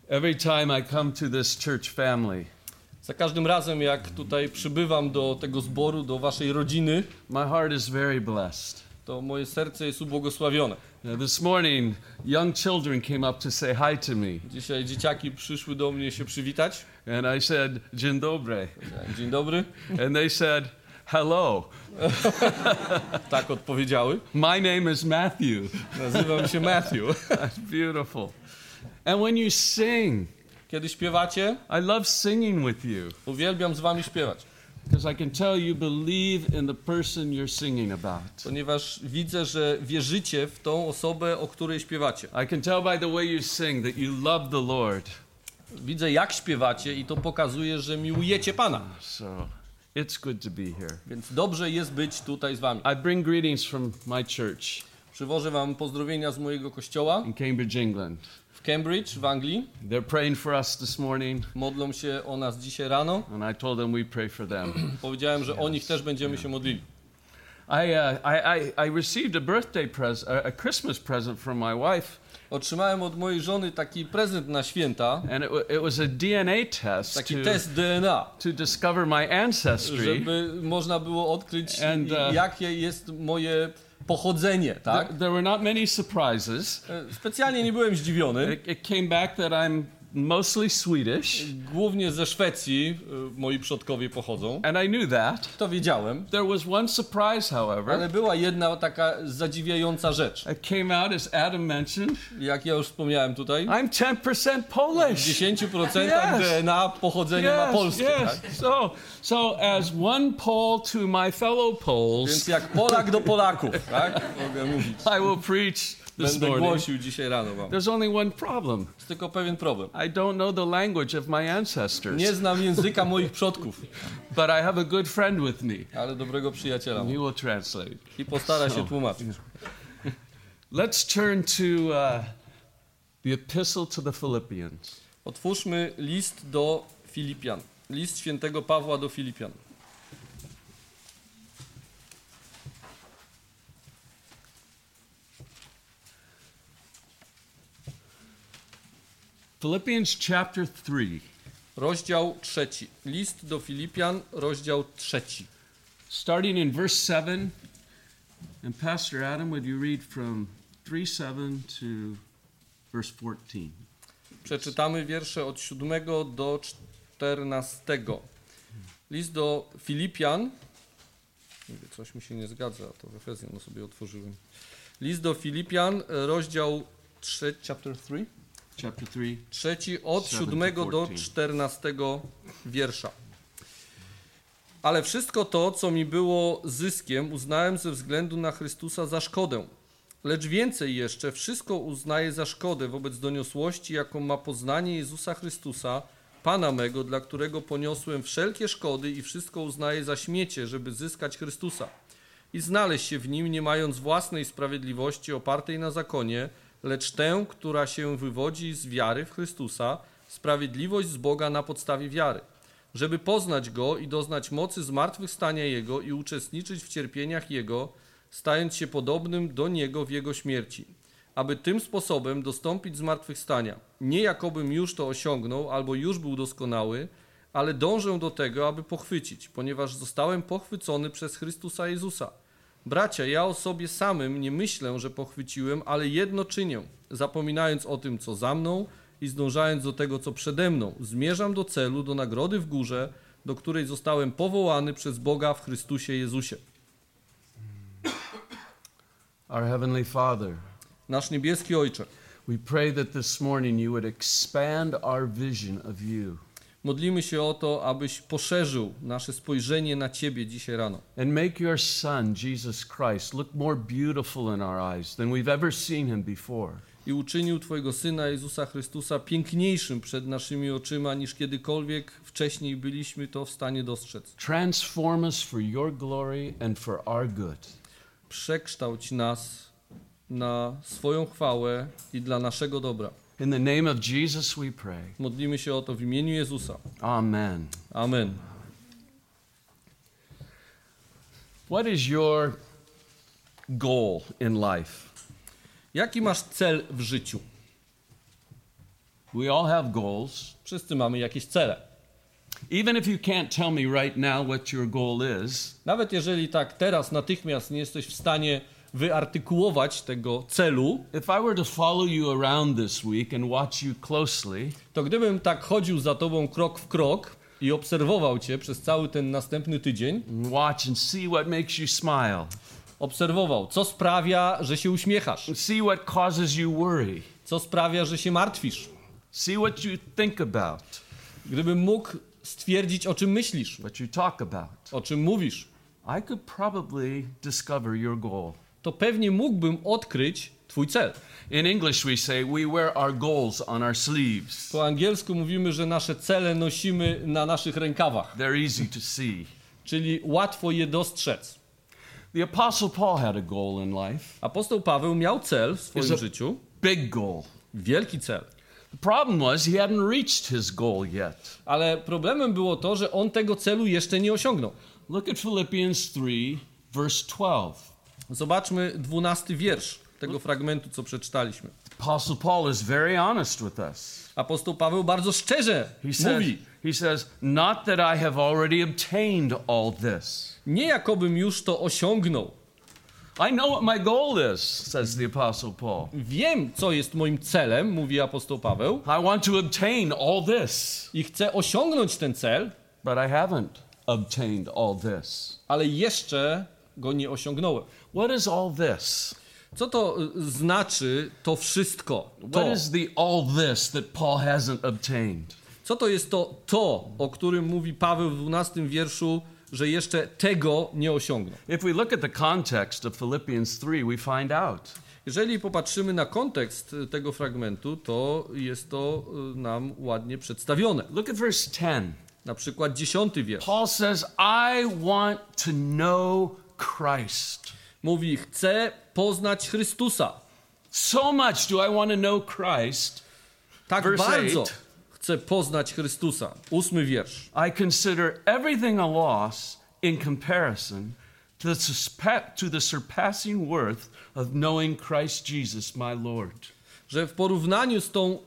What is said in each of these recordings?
Every time I come to this church family, Za każdym razem, jak tutaj przybywam do tego zboru, do waszej rodziny, my heart is very blessed. to moje serce jest ubłogosławione. This morning, young children came up to say hi to me, Dzisiaj dzieciaki przyszły do mnie się przywitać. and I said, "Dzień dobry," Dzień dobry. and they said, "Hello. Tak odpowiedziały. My name is Matthew." Nazywam się Matthew. That's beautiful. And when you sing, Kiedy śpiewacie, I love singing with you uwielbiam z wami śpiewać. because I can tell you believe in the person you're singing about. Ponieważ widzę, że wierzycie w tą osobę, o której śpiewacie. I can tell by the way you sing that you love the Lord. Widzę, jak śpiewacie i to pokazuje, że miłujecie Pana. So it's good to be here. Więc dobrze jest być tutaj z wami. I bring greetings from my church Przywożę wam pozdrowienia z mojego kościoła in Cambridge, England. w Cambridge, w Anglii. They're praying for us this morning, Modlą się o nas dzisiaj rano. and I told them we pray for them. Powiedziałem, że o nich też będziemy się modlili. I received a Christmas present from my wife, Otrzymałem od mojej żony taki prezent na święta, and it was a DNA test taki test DNA, to discover my ancestry. żeby można było odkryć, And, jakie jest moje pochodzenie, tak? There were not many surprises. Specjalnie nie byłem zdziwiony. It came back that I'm mostly Swedish, Głównie ze Szwecji moi przodkowie pochodzą. and I knew that. To wiedziałem. There was one surprise, however. Ale była jedna taka zadziwiająca rzecz. It came out, as Adam mentioned, Jak ja już wspomniałem tutaj, I'm 10% w Polish. 10% Yes. DNA pochodzenie ma polskie. yes. Tak? So as one Pole to my fellow Poles, Więc jak Polak do Polaków, tak? Mogę mówić. I will preach this Będę morning. głosił dzisiaj rano wam. There's only one problem. Jest tylko pewien problem. I don't know the language of my ancestors, Nie znam języka moich przodków, but I have a good friend with me. ale dobrego przyjaciela He mam. will translate. I postara się tłumaczyć. Let's turn to the epistle to the Philippians. Otwórzmy list do Filipian. List świętego Pawła do Filipian. Philippians chapter 3. Rozdział 3. List do Filipian, rozdział 3. Starting in verse 7, and Pastor Adam, would you read from 3:7 to verse 14? Przeczytamy wiersze od 7 do 14. List do Filipian. Mówię, coś mi się nie zgadza, to w Efezjan sobie otworzyłem. List do Filipian, rozdział 3, chapter 3. Chapter 3. Trzeci od 7 7 to do 14. 14 wiersza. Ale wszystko to, co mi było zyskiem, uznałem ze względu na Chrystusa za szkodę. Lecz więcej jeszcze, wszystko uznaję za szkodę wobec doniosłości, jaką ma poznanie Jezusa Chrystusa, Pana mego, dla którego poniosłem wszelkie szkody i wszystko uznaję za śmiecie, żeby zyskać Chrystusa i znaleźć się w Nim, nie mając własnej sprawiedliwości opartej na zakonie, lecz tę, która się wywodzi z wiary w Chrystusa, sprawiedliwość z Boga na podstawie wiary, żeby poznać Go i doznać mocy zmartwychwstania Jego i uczestniczyć w cierpieniach Jego, stając się podobnym do Niego w Jego śmierci, aby tym sposobem dostąpić zmartwychwstania. Nie jakobym już to osiągnął, albo już był doskonały, ale dążę do tego, aby pochwycić, ponieważ zostałem pochwycony przez Chrystusa Jezusa. Bracia, ja o sobie samym nie myślę, że pochwyciłem, ale jedno czynię, zapominając o tym, co za mną i zdążając do tego, co przede mną. Zmierzam do celu, do nagrody w górze, do której zostałem powołany przez Boga w Chrystusie Jezusie. Our Heavenly Father, Nasz niebieski Ojcze, we pray that this morning you would expand our vision of you modlimy się o to, abyś poszerzył nasze spojrzenie na Ciebie dzisiaj rano. and make your Son, Jesus Christ, look more beautiful in our eyes than we've ever seen him before. I uczynił Twojego Syna Jezusa Chrystusa piękniejszym przed naszymi oczyma, niż kiedykolwiek wcześniej byliśmy to w stanie dostrzec. Transform us for your glory and for our good. Przekształć nas na swoją chwałę i dla naszego dobra. In the name of Jesus we pray. Modlimy się o to w imieniu Jezusa. Amen. Amen. What is your goal in life? Jaki masz cel w życiu? We all have goals. Wszyscy mamy jakieś cele. Even if you can't tell me right now what your goal is, Nawet jeżeli tak teraz natychmiast nie jesteś w stanie wyartykułować tego celu, if I were to follow you around this week and watch you closely, to gdybym tak chodził za tobą krok w krok i obserwował cię przez cały ten następny tydzień, watch and see what makes you smile, obserwował, co sprawia, że się uśmiechasz, see what causes you worry, co sprawia, że się martwisz. see what you think about, Gdybym mógł stwierdzić, o czym myślisz, what you talk about, o czym mówisz, I could probably discover your goal. to pewnie mógłbym odkryć twój cel. In English we say we wear our goals on our sleeves. Po angielsku mówimy, że nasze cele nosimy na naszych rękawach, They're easy to see. czyli łatwo je dostrzec. The Apostle Paul had a goal in life. Apostoł Paweł miał cel w swoim Is a- życiu, Big goal. wielki cel. The problem was he hadn't reached his goal yet. Ale problemem było to, że on tego celu jeszcze nie osiągnął. Look at Philippians 3, verse 12. Zobaczmy 12 wiersz tego fragmentu, co przeczytaliśmy. Apostle Paul is very honest with us. Apostoł Paweł bardzo szczerze mówi, He says, not that I have already obtained all this. nie jakobym już to osiągnął. I know what my goal is, says the Apostle Paul. Wiem, co jest moim celem, mówi apostoł Paweł, I want to obtain all this, i chcę osiągnąć ten cel, but I haven't obtained all this. ale jeszcze go nie osiągnąłem. What is all this? Co to znaczy to wszystko? What is the all this that Paul hasn't obtained? Co to jest to, o którym mówi Paweł w 12 wierszu, że jeszcze tego nie osiągnął? If we look at the context of Philippians 3, we find out. Jeżeli popatrzymy na kontekst tego fragmentu, to jest to nam ładnie przedstawione. Look at verse 10. Na przykład 10 wiersz. Paul says, I want to know Christ. Mówi, chcę poznać Chrystusa. So much do I want to know Christ. Tak Verse bardzo 8. chcę poznać Chrystusa. 8 wiersz. I consider everything a loss in comparison to the surpassing worth of knowing Christ Jesus, my Lord. Że w porównaniu z tą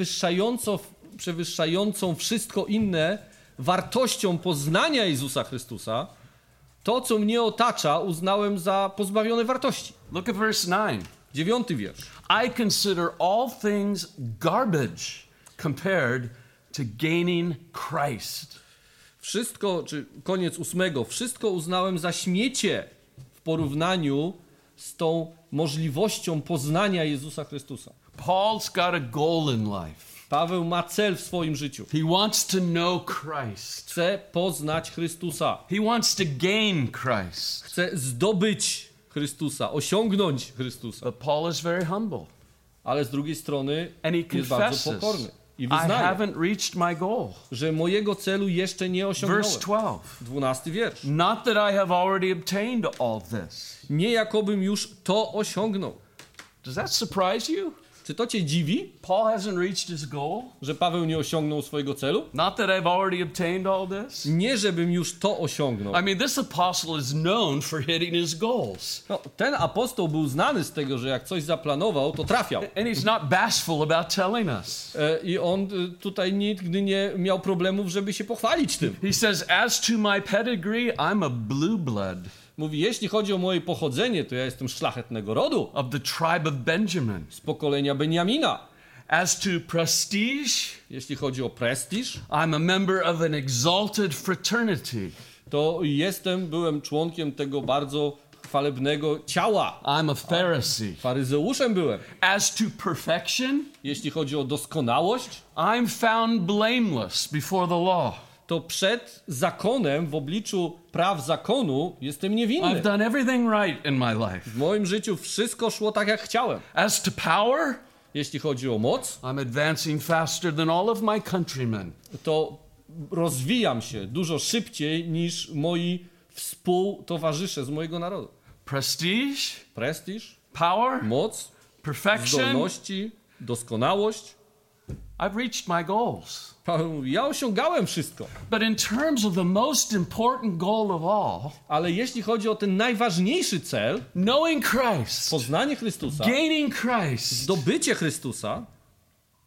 przewyższającą wszystko inne wartością poznania Jezusa Chrystusa, to, co mnie otacza, uznałem za pozbawione wartości. Look at verse 9. 9 wiersz. I consider all things garbage compared to gaining Christ. Wszystko, czy koniec 8, wszystko uznałem za śmiecie w porównaniu z tą możliwością poznania Jezusa Chrystusa. Paul's got a goal in life. Paweł ma cel w swoim życiu. He wants to know Christ. Chce poznać Chrystusa. He wants to gain Christ. Chce zdobyć Chrystusa, osiągnąć Chrystusa. But Paul is very humble. Ale z drugiej strony And he jest bardzo confesses, pokorny. I I wyznaje, haven't reached my goal. że mojego celu jeszcze nie osiągnąłem. Verse 12. 12 wiersz. Not that I have already obtained all this. Nie jakobym już to osiągnął. Does that surprise you? Czy to cię dziwi, Paul hasn't reached his goal? że Paweł nie osiągnął swojego celu? Not that I've already obtained all this? Nie, żebym już to osiągnął. I mean, this apostle is known for hitting his goals. No, ten apostoł był znany z tego, że jak coś zaplanował, to trafiał. And he's not bashful about telling us. I on tutaj nigdy nie miał problemów, żeby się pochwalić tym. He says, as to my pedigree, I'm a blue blood Mówi, jeśli chodzi o moje pochodzenie, to ja jestem szlachetnego rodu, of the tribe of Benjamin. z pokolenia Benjamina. As to prestige, Jeśli chodzi o prestiż, I'm a member of an exalted fraternity. to byłem członkiem tego bardzo chwalebnego ciała. I'm a Pharisee. Faryzeuszem byłem. As to perfection, Jeśli chodzi o doskonałość, I'm found blameless before the law. to przed zakonem, w obliczu praw zakonu, jestem niewinny. I've done everything right in my life. W moim życiu wszystko szło tak, jak chciałem. As to power, Jeśli chodzi o moc, I'm advancing faster than all of my countrymen. to rozwijam się dużo szybciej niż moi współtowarzysze z mojego narodu. Prestige, Prestiż, power, moc, perfection, zdolności, doskonałość. I've reached my goals. Paweł mówi, ja osiągałem wszystko. But in terms of the most important goal of all, Ale jeśli chodzi o ten najważniejszy cel, knowing Christ, poznanie Chrystusa, gaining Christ, zdobycie Chrystusa,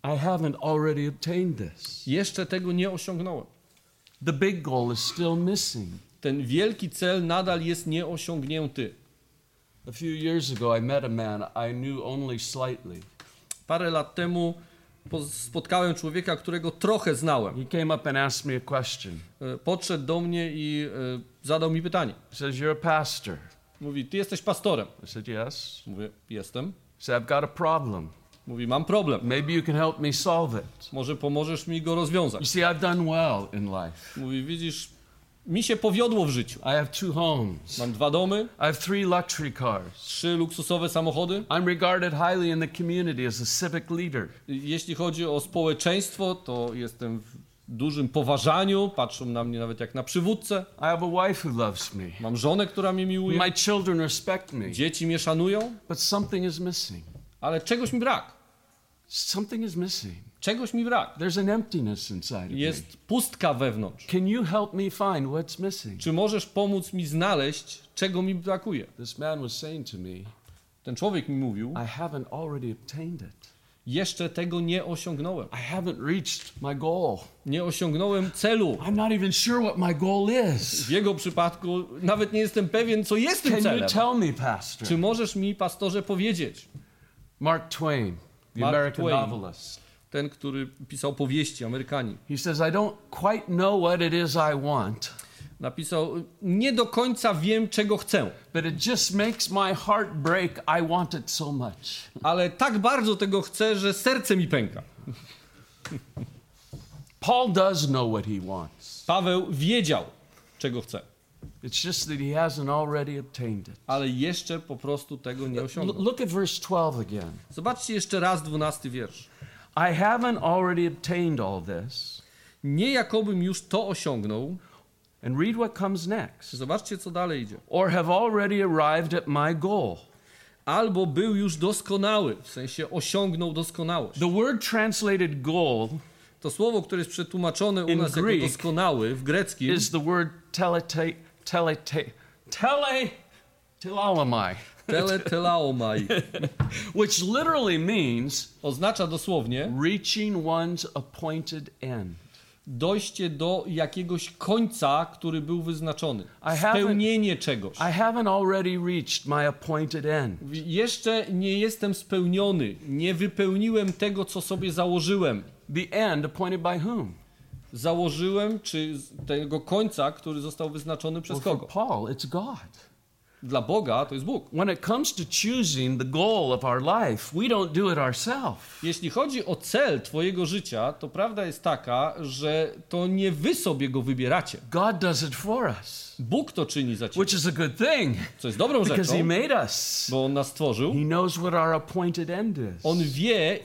I haven't already obtained this. Jeszcze tego nie osiągnąłem. The big goal is still missing. Ten wielki cel nadal jest nieosiągnięty. A few years ago, I met a man I knew only slightly. Parę lat temu spotkałem człowieka, którego trochę znałem. He came up and asked me a question. Podszedł do mnie i zadał mi pytanie. He says, "You're a pastor." Mówi, ty jesteś pastorem. I said, "Yes." Mówię, jestem. He said, "I've got a problem. Mówi, mam problem. Maybe you can help me solve it." Może pomożesz mi go rozwiązać. You see, I've done well in life. Mówi, widzisz, mi się powiodło w życiu. I have 2 homes. Mam 2 domy, I have 3 luxury cars. 3 luksusowe samochody. I'm regarded highly in the community as a civic leader. Jeśli chodzi o społeczeństwo, to jestem w dużym poważaniu. Patrzą na mnie nawet jak na przywódcę. I have a wife who loves me. Mam żonę, która mnie miłuje. My children respect me. Dzieci mnie szanują, But something is missing. ale czegoś mi brak. Something is missing. Czegoś mi brak. There's an emptiness inside of me. Jest pustka wewnątrz. Can you help me find what's missing? Czy możesz pomóc mi znaleźć, czego mi brakuje? This man was saying to me, Ten człowiek mi mówił, I haven't already obtained it. jeszcze tego nie osiągnąłem. I haven't reached my goal. Nie osiągnąłem celu. I'm not even sure what my goal is. W jego przypadku nawet nie jestem pewien, co jest tym Can you celem. tell me, Pastor? Czy możesz mi, pastorze, powiedzieć? Mark Twain, the Mark American Twain. novelist. Ten, który pisał powieści, Amerykanin. He says, I don't quite know what it is I want, Napisał, nie do końca wiem, czego chcę, but it just makes my heart break. I want it so much. ale tak bardzo tego chcę, że serce mi pęka. Paul does know what he wants. Paweł wiedział, czego chce, It's just that he hasn't already obtained it. ale jeszcze po prostu tego nie osiągnął. Look at verse 12 again. Zobaczcie jeszcze raz 12 wiersz. I haven't already obtained all this. Nie jakobym już to osiągnął. And read what comes next. Zobaczcie, co dalej idzie. Or have already arrived at my goal. Albo był już doskonały, w sensie osiągnął doskonałość. The word translated goal To słowo, które jest przetłumaczone u In nas Greek jako doskonały w greckim, is the word telalomai, teletelaomai. which literally means Oznacza dosłownie reaching one's appointed end. dojście do jakiegoś końca, który był wyznaczony. haven't- Spełnienie czegoś. I haven't already reached my appointed end. Jeszcze nie jestem spełniony. Nie wypełniłem tego, co sobie założyłem. The end appointed by whom? Założyłem, czy tego końca, który został wyznaczony przez Well, for kogo? Paul, it's God. Dla Boga to jest Bóg. When it comes to choosing the goal of our life, we don't do it ourselves. Jeśli chodzi o cel twojego życia, to prawda jest taka, że to nie wy sobie go wybieracie. God does it for us, Bóg to czyni za ciebie, which is a good thing co jest dobrą because He rzeczą, made us. bo On nas stworzył. He knows what our appointed end is. On wie,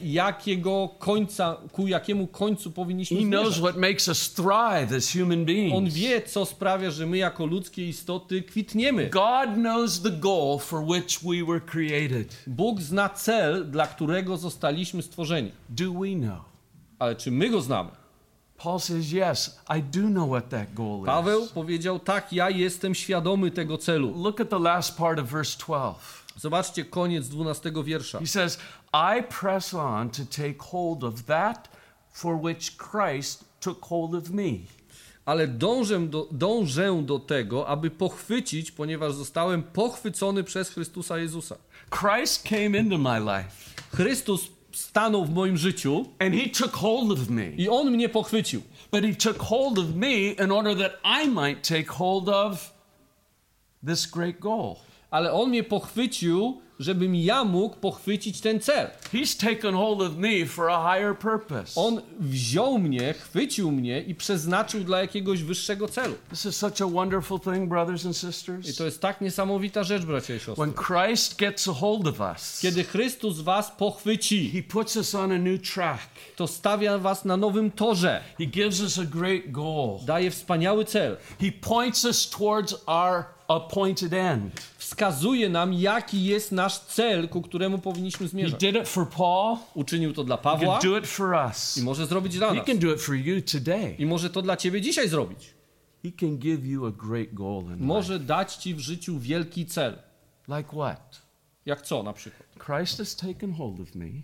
ku jakiemu końcu powinniśmy He knows zmierzać. what makes us thrive as human On beings. wie, co sprawia, że my jako ludzkie istoty kwitniemy. God knows the goal for which we were created. Bóg zna cel, dla którego zostaliśmy stworzeni. Do we know? Ale czy my go znamy? Paul says, yes, I do know what that goal Paweł is. powiedział, tak, ja jestem świadomy tego celu. Look at the last part of verse 12. Zobaczcie koniec 12 wiersza. He says, I press on to take hold of that for which Christ took hold of me. Ale dążę do tego, aby pochwycić, ponieważ zostałem pochwycony przez Chrystusa Jezusa. Christ came into my life Chrystus stanął w moim życiu and He took hold of me. i On mnie pochwycił. But He took hold of me in order that I might take hold of this great goal. Ale On mnie pochwycił, żebym ja mógł pochwycić ten cel. He's taken hold of me for a higher purpose. On wziął mnie, chwycił mnie i przeznaczył dla jakiegoś wyższego celu. This is such a wonderful thing, brothers and I sisters. to jest tak niesamowita rzecz, bracia i siostry. When Christ gets a hold of us, Kiedy Chrystus was pochwyci, He puts us on a new track. to stawia was na nowym torze. He gives us a great goal. Daje wspaniały cel. He points us towards our appointed end. Wskazuje nam, jaki jest nasz cel, ku któremu powinniśmy He zmierzać. did it for Paul. Uczynił to dla He Pawła can do it for us. i może zrobić dla He nas. can do it for you today. I może to dla ciebie dzisiaj zrobić. He can give you a great goal in life. Może dać ci w życiu wielki cel. Like what? Jak co na przykład? Christ has taken hold of me.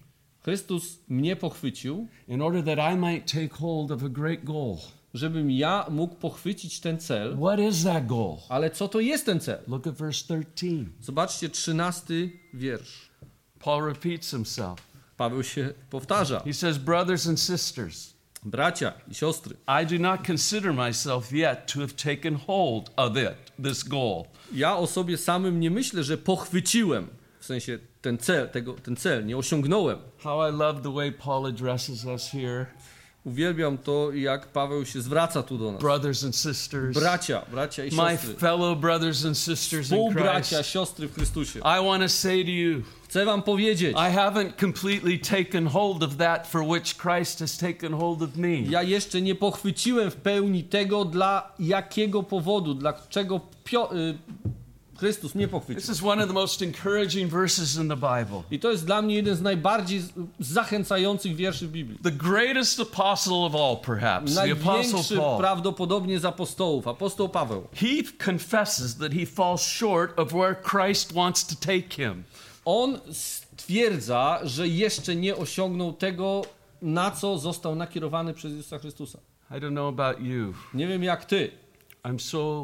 Chrystus mnie pochwycił, in order that I might take hold of a great goal. żebym ja mógł pochwycić ten cel. What is that goal? Ale co to jest ten cel? Look at verse 13. Zobaczcie 13 wiersz. Paul repeats himself. Paweł się powtarza. He says, brothers and sisters, Bracia i siostry, I do not consider myself yet to have taken hold of this goal. ja o sobie samym nie myślę, że pochwyciłem, w sensie ten cel, nie osiągnąłem. How I love the way Paul addresses us here. Uwielbiam to, jak Paweł się zwraca tu do nas. Brothers and sisters, Bracia i my siostry, fellow brothers and sisters in współbracia, Christ, siostry w Chrystusie. I want to say to you, Chcę wam powiedzieć, I haven't completely taken hold of that for which Christ has taken hold of me. ja jeszcze nie pochwyciłem w pełni tego, dla jakiego powodu, dla czego Chrystus mnie pochwycił. This is one of the most encouraging verses in the Bible. I to jest dla mnie jeden z najbardziej zachęcających wierszy w Biblii. The greatest apostle of all, perhaps, the Apostle Największy Paul. prawdopodobnie z apostołów, apostoł Paweł. He confesses that he falls short of where Christ wants to take him. On stwierdza, że jeszcze nie osiągnął tego, na co został nakierowany przez Jezusa Chrystusa. I don't know about you. Nie wiem jak ty, I'm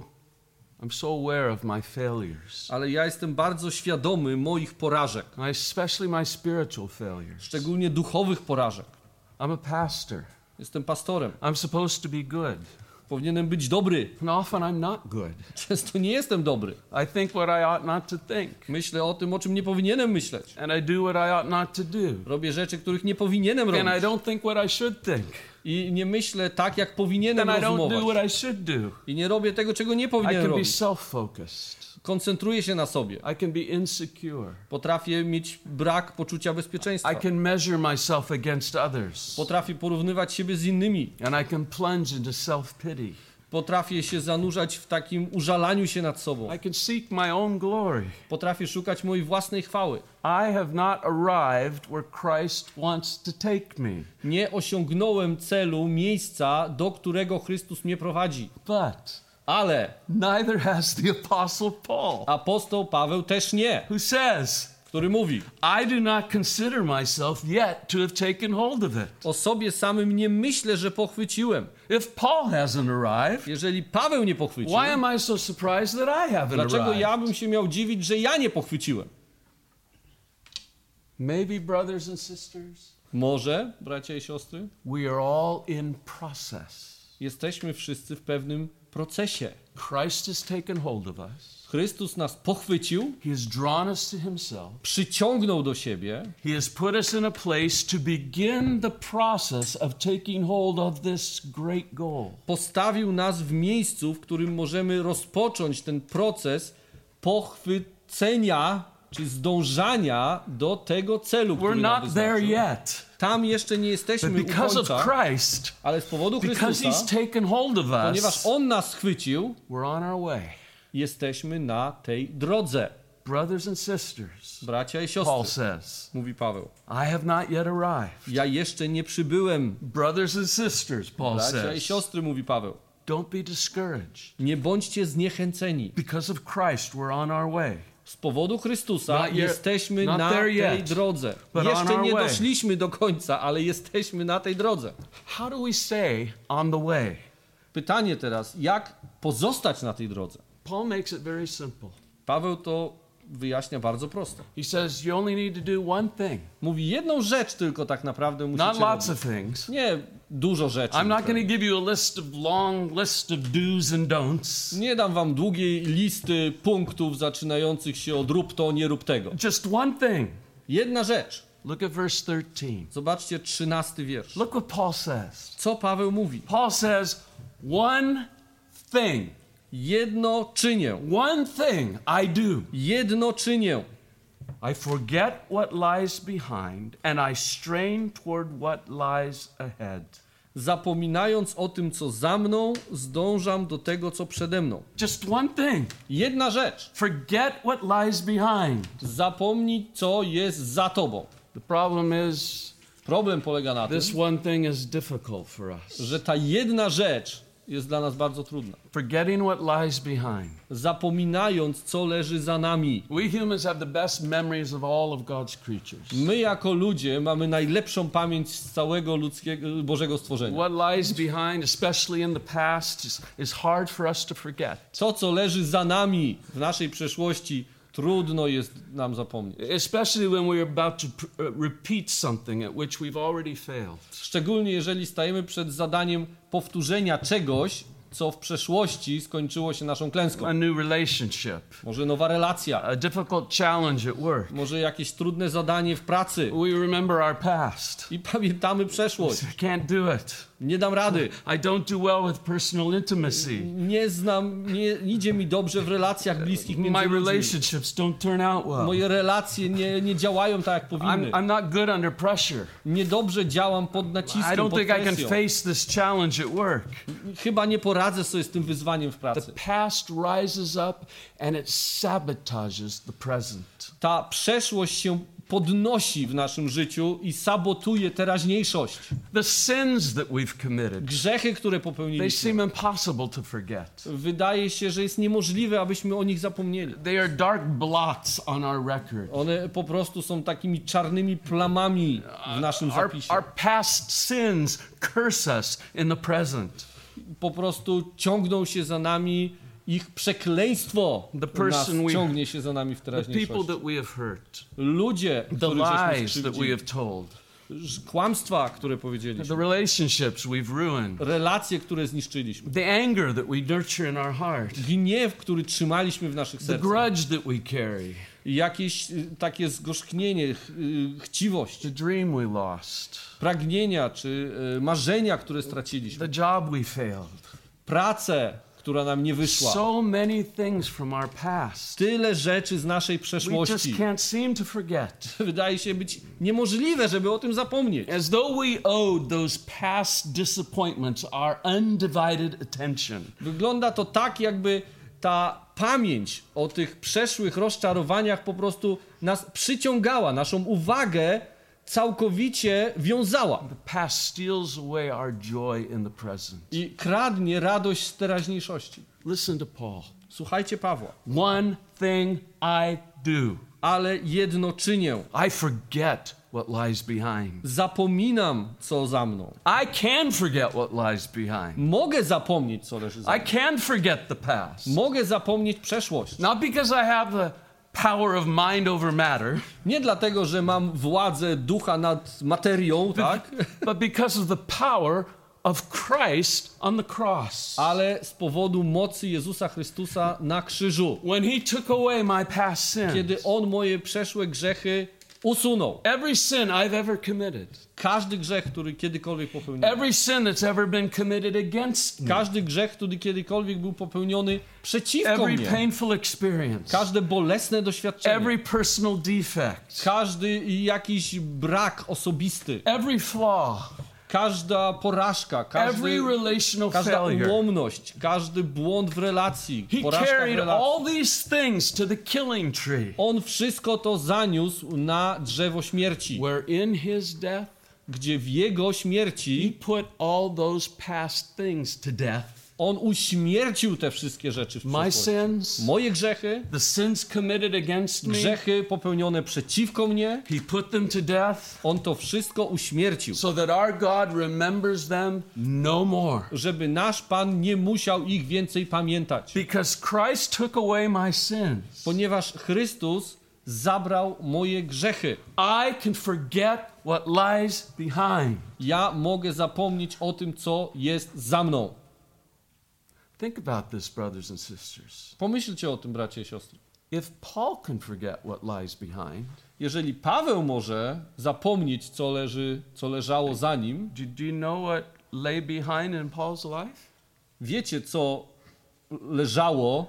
so aware of my failures, ale ja jestem bardzo świadomy moich porażek, especially my spiritual failures. szczególnie duchowych porażek. I'm a pastor. Jestem pastorem. I'm supposed to be good, Powinienem być dobry. and often I'm not good. Często nie jestem dobry. I think what I ought not to think, Myślę o tym, o czym nie powinienem myśleć. and I do what I ought not to do, Robię rzeczy, których nie powinienem and I robić. don't think what I should think, I nie myślę tak, jak powinienem and I don't do rozumować. what I should do. I nie robię tego, czego nie I powinienem can be robić. self-focused. Koncentruję się na sobie. I can be insecure. Potrafię mieć brak poczucia bezpieczeństwa. I can measure myself against others, Potrafię porównywać siebie z innymi. and I can plunge into self-pity. Potrafię się zanurzać w takim użalaniu się nad sobą. I can seek my own glory. Potrafię szukać mojej własnej chwały. I have not arrived where Christ wants to take me. Nie osiągnąłem celu, miejsca, do którego Chrystus mnie prowadzi. But Ale neither has the Apostle Paul, apostoł Paweł też nie, who says, który mówi: I do not consider myself yet to have taken hold of it. o sobie samym nie myślę, że pochwyciłem. If Paul hasn't arrived, Jeżeli Paweł nie pochwycił, why am I so surprised that I haven't dlaczego arrived? ja bym się miał dziwić, że ja nie pochwyciłem? Maybe, brothers and sisters, Może, bracia i siostry, we are all in process. jesteśmy wszyscy w pewnym procesie. Christ has taken hold of us. Chrystus nas pochwycił, He has drawn us to himself. przyciągnął do siebie, He has put us in a place to begin the process of taking hold of this great goal. postawił nas w miejscu, w którym możemy rozpocząć ten proces pochwycenia czy zdążania do tego celu, We're który nam not there wyznaczył. yet. Tam jeszcze nie jesteśmy But u because of końca, Christ, ale z powodu because Chrystusa, he's taken hold of ponieważ us, On nas schwycił, we're on our way. jesteśmy na tej drodze. Brothers and sisters, Bracia i Paul siostry, says, mówi Paweł, I have not yet arrived. ja jeszcze nie przybyłem. Brothers and sisters, Paul Bracia i says, siostry, mówi Paweł, don't be discouraged. nie bądźcie zniechęceni. Because of Christ, we're on our way. Z powodu Chrystusa Not yet- jesteśmy not na there tej yet, drodze. but on Jeszcze our nie way. doszliśmy do końca, ale jesteśmy na tej drodze. How do we stay on the way? Pytanie teraz, jak pozostać na tej drodze? Paul makes it very simple. Paweł to wyjaśnia bardzo prosto. He says you only need to do one thing, Mówi jedną rzecz tylko tak naprawdę musicie not lots robić. of things. Nie dużo rzeczy. I'm not going to give you a long list of do's and don'ts. Nie dam wam długiej listy punktów zaczynających się od rób to, nie rób tego. Just one thing. Jedna rzecz. Look at verse 13. Zobaczcie 13 wiersz. Look what Paul says. Co Paweł mówi? Paul says, one thing. Jedno czynię. One thing I do. Jedno czynię. I forget what lies behind and I strain toward what lies ahead. Zapominając o tym, co za mną, zdążam do tego, co przede mną. Just one thing. Jedna rzecz. Forget what lies behind. Zapomnij, co jest za tobą. The problem is Problem polega na tym, this one thing is difficult for us. że ta jedna rzecz jest dla nas bardzo trudna. Forgetting what lies behind. Zapominając, co leży za nami. We humans have the best memories of all of God's creatures. My jako ludzie mamy najlepszą pamięć z całego Bożego stworzenia. What lies behind, especially in the past, is hard for us to forget. To, co leży za nami w naszej przeszłości, trudno jest nam zapomnieć. Especially when we're about to repeat something at which we've already failed. Szczególnie jeżeli stajemy przed zadaniem powtórzenia czegoś, co w przeszłości skończyło się naszą klęską. A new relationship, Może nowa relacja, a difficult challenge at work. może jakieś trudne zadanie w pracy. We remember our past. I pamiętamy przeszłość. I can't do it. Nie dam rady. I don't do well with personal intimacy. Nie idzie mi dobrze w relacjach bliskich między My ludźmi. relationships don't turn out well. Moje relacje nie działają tak, jak powinny. I'm not good under pressure. Niedobrze działam pod I naciskiem, don't pod think I can presją. face this challenge at work. Chyba nie poradzę sobie z tym wyzwaniem w The pracy. past rises up and it sabotages the present. Ta przeszłość się podnosi w naszym życiu i sabotuje teraźniejszość. The sins that we've committed, Grzechy, które they popełniliśmy. seem impossible to forget. Wydaje się, że jest niemożliwe, abyśmy o nich zapomnieli. They are dark blots on our record. One po prostu są takimi czarnymi plamami w naszym zapisie. Our past sins curse us in the present. Po prostu ciągną się za nami, ich przekleństwo The person nas we- ciągnie się za nami w The people teraźniejszości. that we have hurt, Ludzie, the których żeśmy lies that we skrzywdzili, have told, kłamstwa, które the powiedzieliśmy, relationships we've ruined, relacje, które zniszczyliśmy, the anger that we nurture in our heart, gniew, który trzymaliśmy w naszych the sercach, grudge that we carry, jakieś takie zgorzknienie, chciwość, the dream we lost, pragnienia czy marzenia, które straciliśmy, the job we failed. pracę, która nam nie wyszła. So many things from our past. Tyle rzeczy z naszej We just przeszłości. can't seem to forget. Wydaje się być niemożliwe, żeby o tym zapomnieć. As though we owed those past disappointments our undivided attention. Wygląda to tak, jakby ta pamięć o tych przeszłych rozczarowaniach po prostu nas przyciągała, naszą uwagę całkowicie wiązała The past steals away our joy in the present. i kradnie radość z teraźniejszości. Listen to Paul. Słuchajcie Pawła. One thing I do, Ale jedno czynię. I forget what lies behind. Zapominam, co za mną. I can forget what lies behind. Mogę zapomnieć, co leży za I mną. can forget the past. Mogę zapomnieć przeszłość. Not because I have the power of mind over matter, Nie dlatego, że mam władzę ducha nad materią, tak? but because of the power of Christ on the cross. Ale z powodu mocy Jezusa Chrystusa na krzyżu. When he took away my past sins, Kiedy On moje przeszłe grzechy usunął. every sin I've ever committed, Każdy grzech, który kiedykolwiek popełniłem. every sin that's ever been committed against me, Każdy grzech, który kiedykolwiek był popełniony przeciwko every mnie. painful experience, Każde bolesne doświadczenie. every personal defect, Każdy jakiś brak osobisty. every flaw, Każda porażka. every relational Każda failure. ułomność. Każdy błąd w relacji. He Porażka w carried relacji. all these things to the killing tree, On wszystko to zaniósł na drzewo śmierci. where in his death, Gdzie w Jego he śmierci put all those past things to death. On uśmiercił te wszystkie rzeczy w My przeszłości. sins, Moje grzechy, the sins committed against me, grzechy popełnione przeciwko mnie, he put them to death On to wszystko uśmiercił. so that our God remembers them no more. Żeby nasz Pan nie musiał ich więcej pamiętać. Because Christ took away my sins, Ponieważ Chrystus zabrał moje grzechy. I can forget what lies behind. Ja mogę zapomnieć o tym, co jest za mną. Think about this, brothers and sisters. Pomyślcie o tym, bracia i siostry. If Paul can forget what lies behind, Jeżeli Paweł może zapomnieć, co leżało za nim, do you know what lay behind in Paul's life? wiecie, co leżało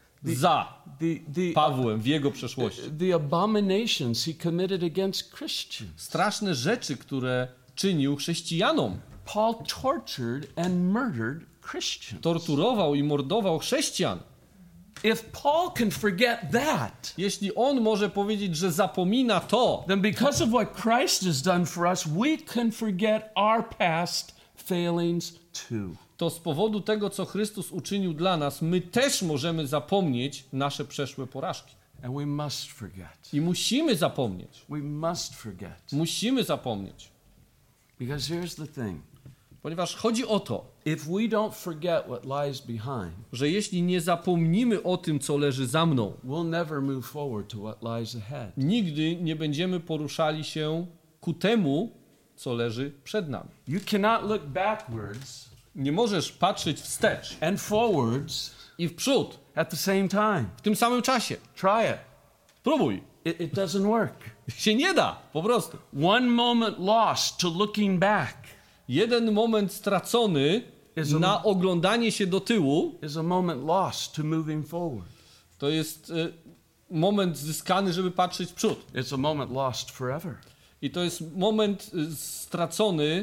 za Pawłem w jego przeszłości. The abominations he committed against Christians. Straszne rzeczy, które czynił chrześcijanom. Paul tortured and murdered Christians. Torturował i mordował chrześcijan. If Paul can forget that, Jeśli on może powiedzieć, że zapomina to, then because of what Christ has done for us, we can forget our past failings too. to z powodu tego, co Chrystus uczynił dla nas, my też możemy zapomnieć nasze przeszłe porażki. And we must forget. I musimy zapomnieć. We must forget. Musimy zapomnieć. Because here's the thing. Ponieważ chodzi o to, If we don't forget what lies behind, że jeśli nie zapomnimy o tym, co leży za mną, we'll never move forward to what lies ahead. nigdy nie będziemy poruszali się ku temu, co leży przed nami. You cannot look backwards Nie możesz patrzeć wstecz and forwards i w przód at the same time. w tym samym czasie. Try it. Próbuj. It doesn't work. Się nie da, po prostu. One moment lost to looking back Jeden moment stracony na oglądanie się do tyłu is a moment lost to moving forward. to jest moment zyskany, żeby patrzeć w przód. It's a moment lost forever. I to jest moment stracony,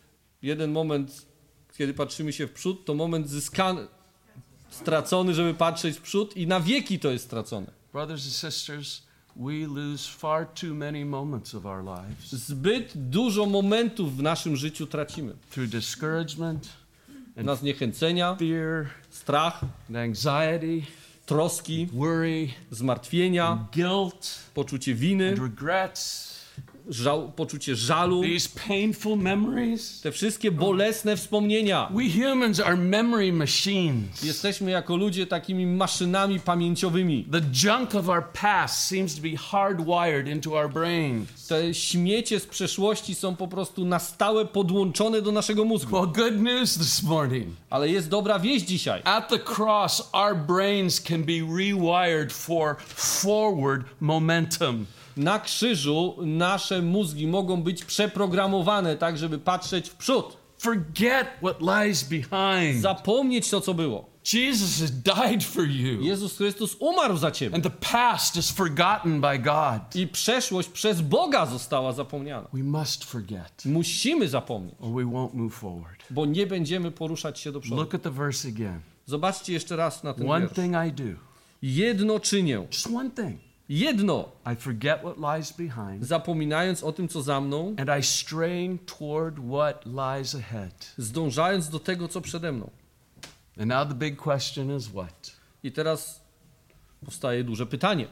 jeden moment, kiedy patrzymy się w przód, to moment zyskany, stracony, żeby patrzeć w przód i na wieki to jest stracone. Brothers and sisters, we lose far too many moments of our lives Zbyt dużo momentów w naszym życiu tracimy. through discouragement, Na zniechęcenia, fear, strach, and anxiety, troski, worry, zmartwienia, guilt, poczucie winy, and regrets. poczucie żalu, These painful memories. te wszystkie bolesne wspomnienia. We humans are memory machines. Jesteśmy jako ludzie takimi maszynami pamięciowymi. The junk of our past seems to be hardwired into our brains. Te śmiecie z przeszłości są po prostu na stałe podłączone do naszego mózgu. Well, good news this morning. Ale jest dobra wieść dzisiaj. At the cross, our brains can be rewired for forward momentum. Na krzyżu nasze mózgi mogą być przeprogramowane tak, żeby patrzeć w przód. Forget what lies behind. Zapomnieć to, co było. Jesus has died for you. Jezus Chrystus umarł za ciebie. And the past is forgotten by God. I przeszłość przez Boga została zapomniana. We must forget, Musimy zapomnieć, or we won't move forward. bo nie będziemy poruszać się do przodu. Look at the verse again. Zobaczcie jeszcze raz na ten One wiersz. thing I do, Jedno czynię. just one thing. Jedno. I forget what lies behind, Zapominając o tym, co za mną, and I strain toward what lies ahead. zdążając do tego, co przede mną. And now the big question is what? I teraz powstaje duże pytanie.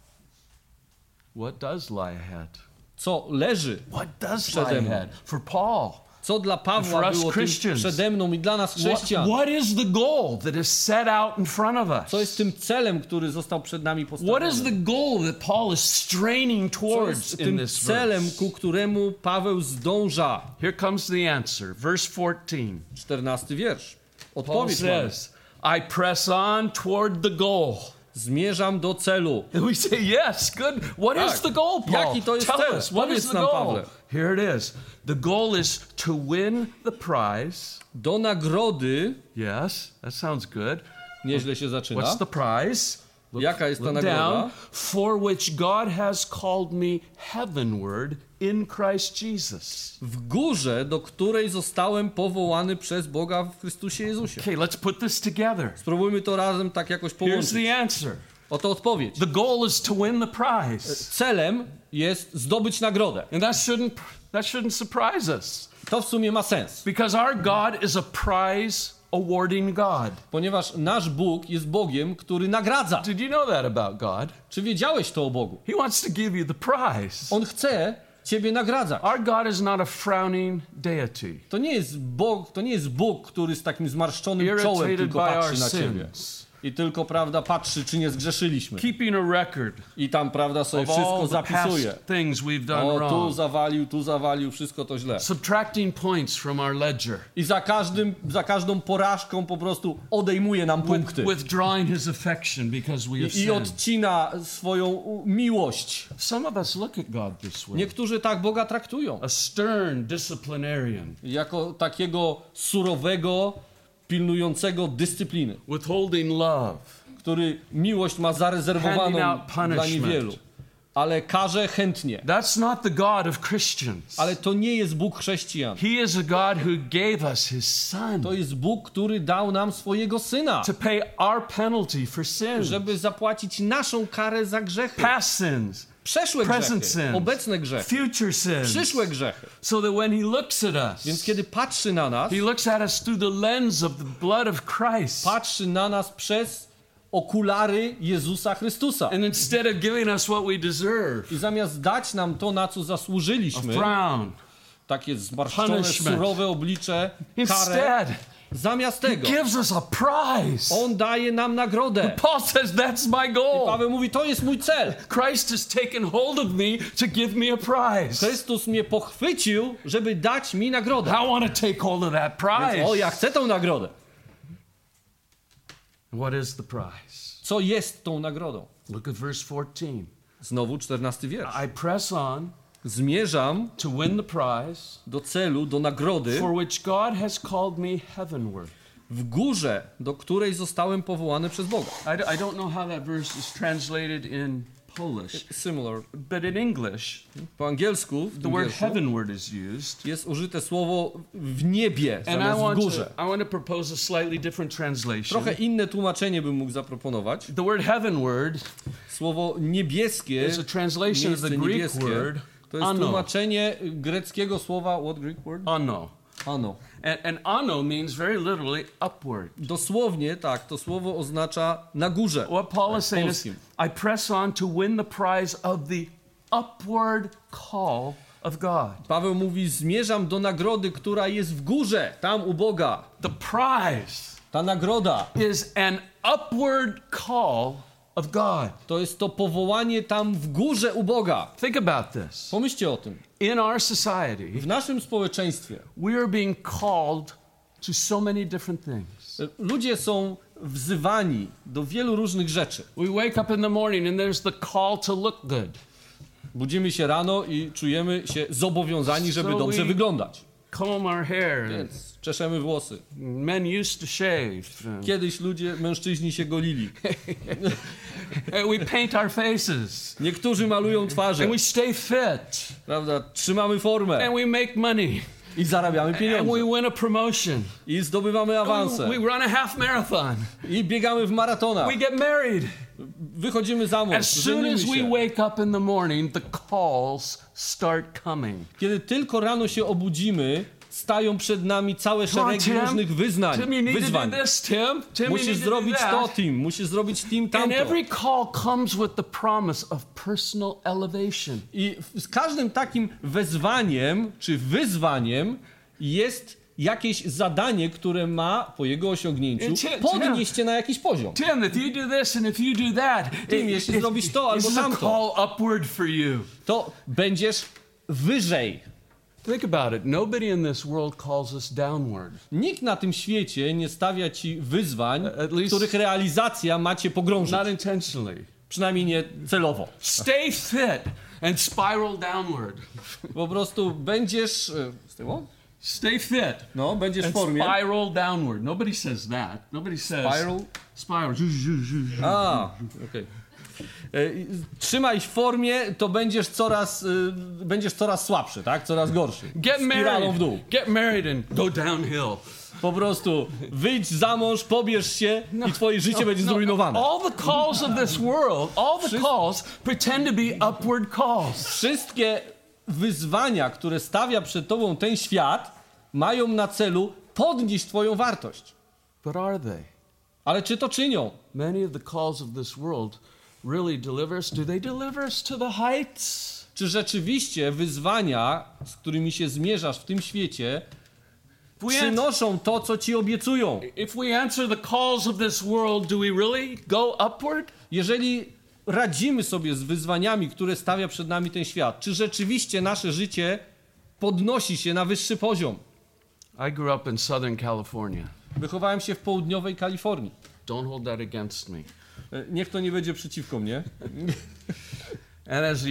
What does lie ahead? Co leży? What does Przede lie mną. ahead? For Paul, Co dla For Pawła us było tym Christians. przede mną i dla nas chrześcijan? what is the goal that is set out in front of us? Co jest tym celem, który został przed nami What is postawiony? the goal that Paul is straining Co towards jest in tym this celem, verse? ku któremu Paweł zdąża? Here comes the answer. Verse 14. 14 wiersz. Paul Odpowiedź mamy. says, I press on toward the goal. Zmierzam do celu. And we say, yes, good. What Tak. is the goal, Paul? Jaki to jest Tell cel? us, what Powiedz is the nam, goal? Pawle. Here it is. The goal is to win the prize. Do nagrody, Yes, that sounds good. nieźle się zaczyna. What's the prize? Jaka jest ta Look nagroda? down. For which God has called me heavenward in Christ Jesus. W górze, do której zostałem powołany przez Boga w Chrystusie Jezusie. Okay, let's put this together. Spróbujmy to razem tak jakoś Here's połączyć. the answer. Oto odpowiedź. The goal is to win the prize. Celem jest zdobyć nagrodę. And that shouldn't surprise us. To w sumie ma sens, Because our God is a prize awarding God. ponieważ nasz Bóg jest Bogiem, który nagradza. Did you know that about God? Czy wiedziałeś to o Bogu? He wants to give you the prize. On chce ciebie nagradzać. Our God is not a frowning deity, To nie jest Bóg, który z takim zmarszczonym czołem irritated tylko by our patrzy na ciebie. sins, I tylko, prawda, patrzy, czy nie zgrzeszyliśmy. keeping a record I tam, prawda, sobie of wszystko all the zapisuje. past things we've done O, tu wrong, zawalił, wszystko to źle. subtracting points from our ledger, I za każdą porażką po prostu odejmuje nam punkty. withdrawing his affection because we have I sinned. odcina swoją miłość. Some of us look at God this way. Niektórzy tak Boga traktują. A stern disciplinarian, Jako takiego surowego, pilnującego dyscypliny, withholding love, który miłość ma handing zarezerwowaną out dla punishment. niewielu, ale karze chętnie. That's not the God of Christians. Ale to nie jest Bóg chrześcijan. He is a God who gave us his son To jest Bóg, który dał nam swojego Syna, to pay our penalty for sin, żeby zapłacić naszą karę za grzechy. past sins, przeszłe present grzechy, sins, obecne grzechy, future sins. przyszłe grzechy. So that when he looks at us, Więc kiedy patrzy na nas, he looks at us through the lens of the blood of Christ. patrzy na nas przez okulary Jezusa Chrystusa. And instead of giving us what we deserve, I zamiast dać nam to, na co a zasłużyliśmy, frown, takie zmarszczone, punishment. surowe oblicze, karę, instead, zamiast he tego gives us a prize. On daje nam nagrodę. Paul says, that's my goal. Paweł mówi, to jest mój cel. Christ has taken hold of me to give me a prize. Chrystus mnie pochwycił, żeby dać mi nagrodę. I want to take hold of that prize. Więc, ja chcę tą nagrodę. What is the prize? Co jest tą nagrodą? Look at verse 14. Znowu 14 wiersz. I press on Zmierzam to win the prize do celu, do nagrody for which God has called me heavenward. w górze, do której zostałem powołany przez Boga. I don't know how that verse is translated in Polish, Similar. but in English, Po angielsku w the tym word wierszu heavenward is used. jest użyte słowo w niebie And zamiast w górze. I want to propose a slightly different translation. Trochę inne tłumaczenie bym mógł zaproponować. The word heavenward Słowo niebieskie, is a translation of the miejsce Greek niebieskie, word to jest ano. tłumaczenie greckiego słowa, what Greek word? Ano. Ano. And ano means very literally upward. Dosłownie tak, to słowo oznacza na górze. What Paul is saying is, polskim. I press on to win the prize of the upward call of God. Paweł mówi, zmierzam do nagrody, która jest w górze, tam u Boga. The prize Ta nagroda is an upward call of God. to jest to powołanie tam w górze u Boga. Think about this. Pomyślcie o tym. In our society, W naszym społeczeństwie we are being called to so many different things. ludzie są wzywani do wielu różnych rzeczy. We wake up in the morning and there's the call to look good. Budzimy się rano i czujemy się zobowiązani, żeby So dobrze we- wyglądać. Comb our hair. Więc czeszemy włosy. Men used to shave. Kiedyś mężczyźni się golili. And we paint our faces. Niektórzy malują twarze, And we stay fit. prawda? Trzymamy formę And we make money. i zarabiamy And we pieniądze. win a promotion. I zdobywamy awanse. We run a half marathon. I biegamy w maratonach. We get married. Wychodzimy za mąż, As soon żenimy as we się. wake up in the morning, the calls start coming. Kiedy tylko rano się obudzimy, stają przed nami całe Come on, szeregi Tim. różnych wyznań, Tim, you need wyzwań. to do this, Tim. Tim, you Musisz need to do zrobić to, that. Tim. Musisz zrobić Tim And tamto. every call comes with the promise of personal elevation. I z każdym takim wezwaniem czy wyzwaniem jest jakieś zadanie, które ma po jego osiągnięciu podnieść cię na jakiś poziom. Tim, if you do this and if you do that, Tim, jeśli zrobisz to albo this is a tamto. call upward for you. To będziesz wyżej. Think about it. Nobody in this world calls us downward. Nikt na tym świecie nie stawia ci wyzwań, At least- których realizacja ma cię pogrążyć. Not intentionally. Przynajmniej nie celowo. Stay fit and spiral downward. Po prostu będziesz... z tyłu? Stay fit No, będziesz w and formie. spiral downward. Nobody says that. Nobody says Spiral? Spiral. A, okej. Trzymaj w formie, to będziesz coraz słabszy, tak? Coraz gorszy. Get Spiralą w dół. married. Get married and go downhill. Po prostu wyjdź za mąż, pobierz się i twoje życie będzie zrujnowane. All the calls of this world, all the calls pretend to be upward calls. Wszystkie wyzwania, które stawia przed tobą ten świat, mają na celu podnieść twoją wartość. But are they? Ale czy to czynią? Many of the calls of this world really deliver us. Do they deliver us to the heights? Czy rzeczywiście wyzwania, z którymi się zmierzasz w tym świecie, przynoszą to, co ci obiecują? If we answer the calls of this world, do we really go upward? Jeżeli radzimy sobie z wyzwaniami, które stawia przed nami ten świat, czy rzeczywiście nasze życie podnosi się na wyższy poziom? I grew up in Southern California. Wychowałem się w południowej Kalifornii. Don't hold that against me. Niech to nie będzie przeciwko mnie. And as a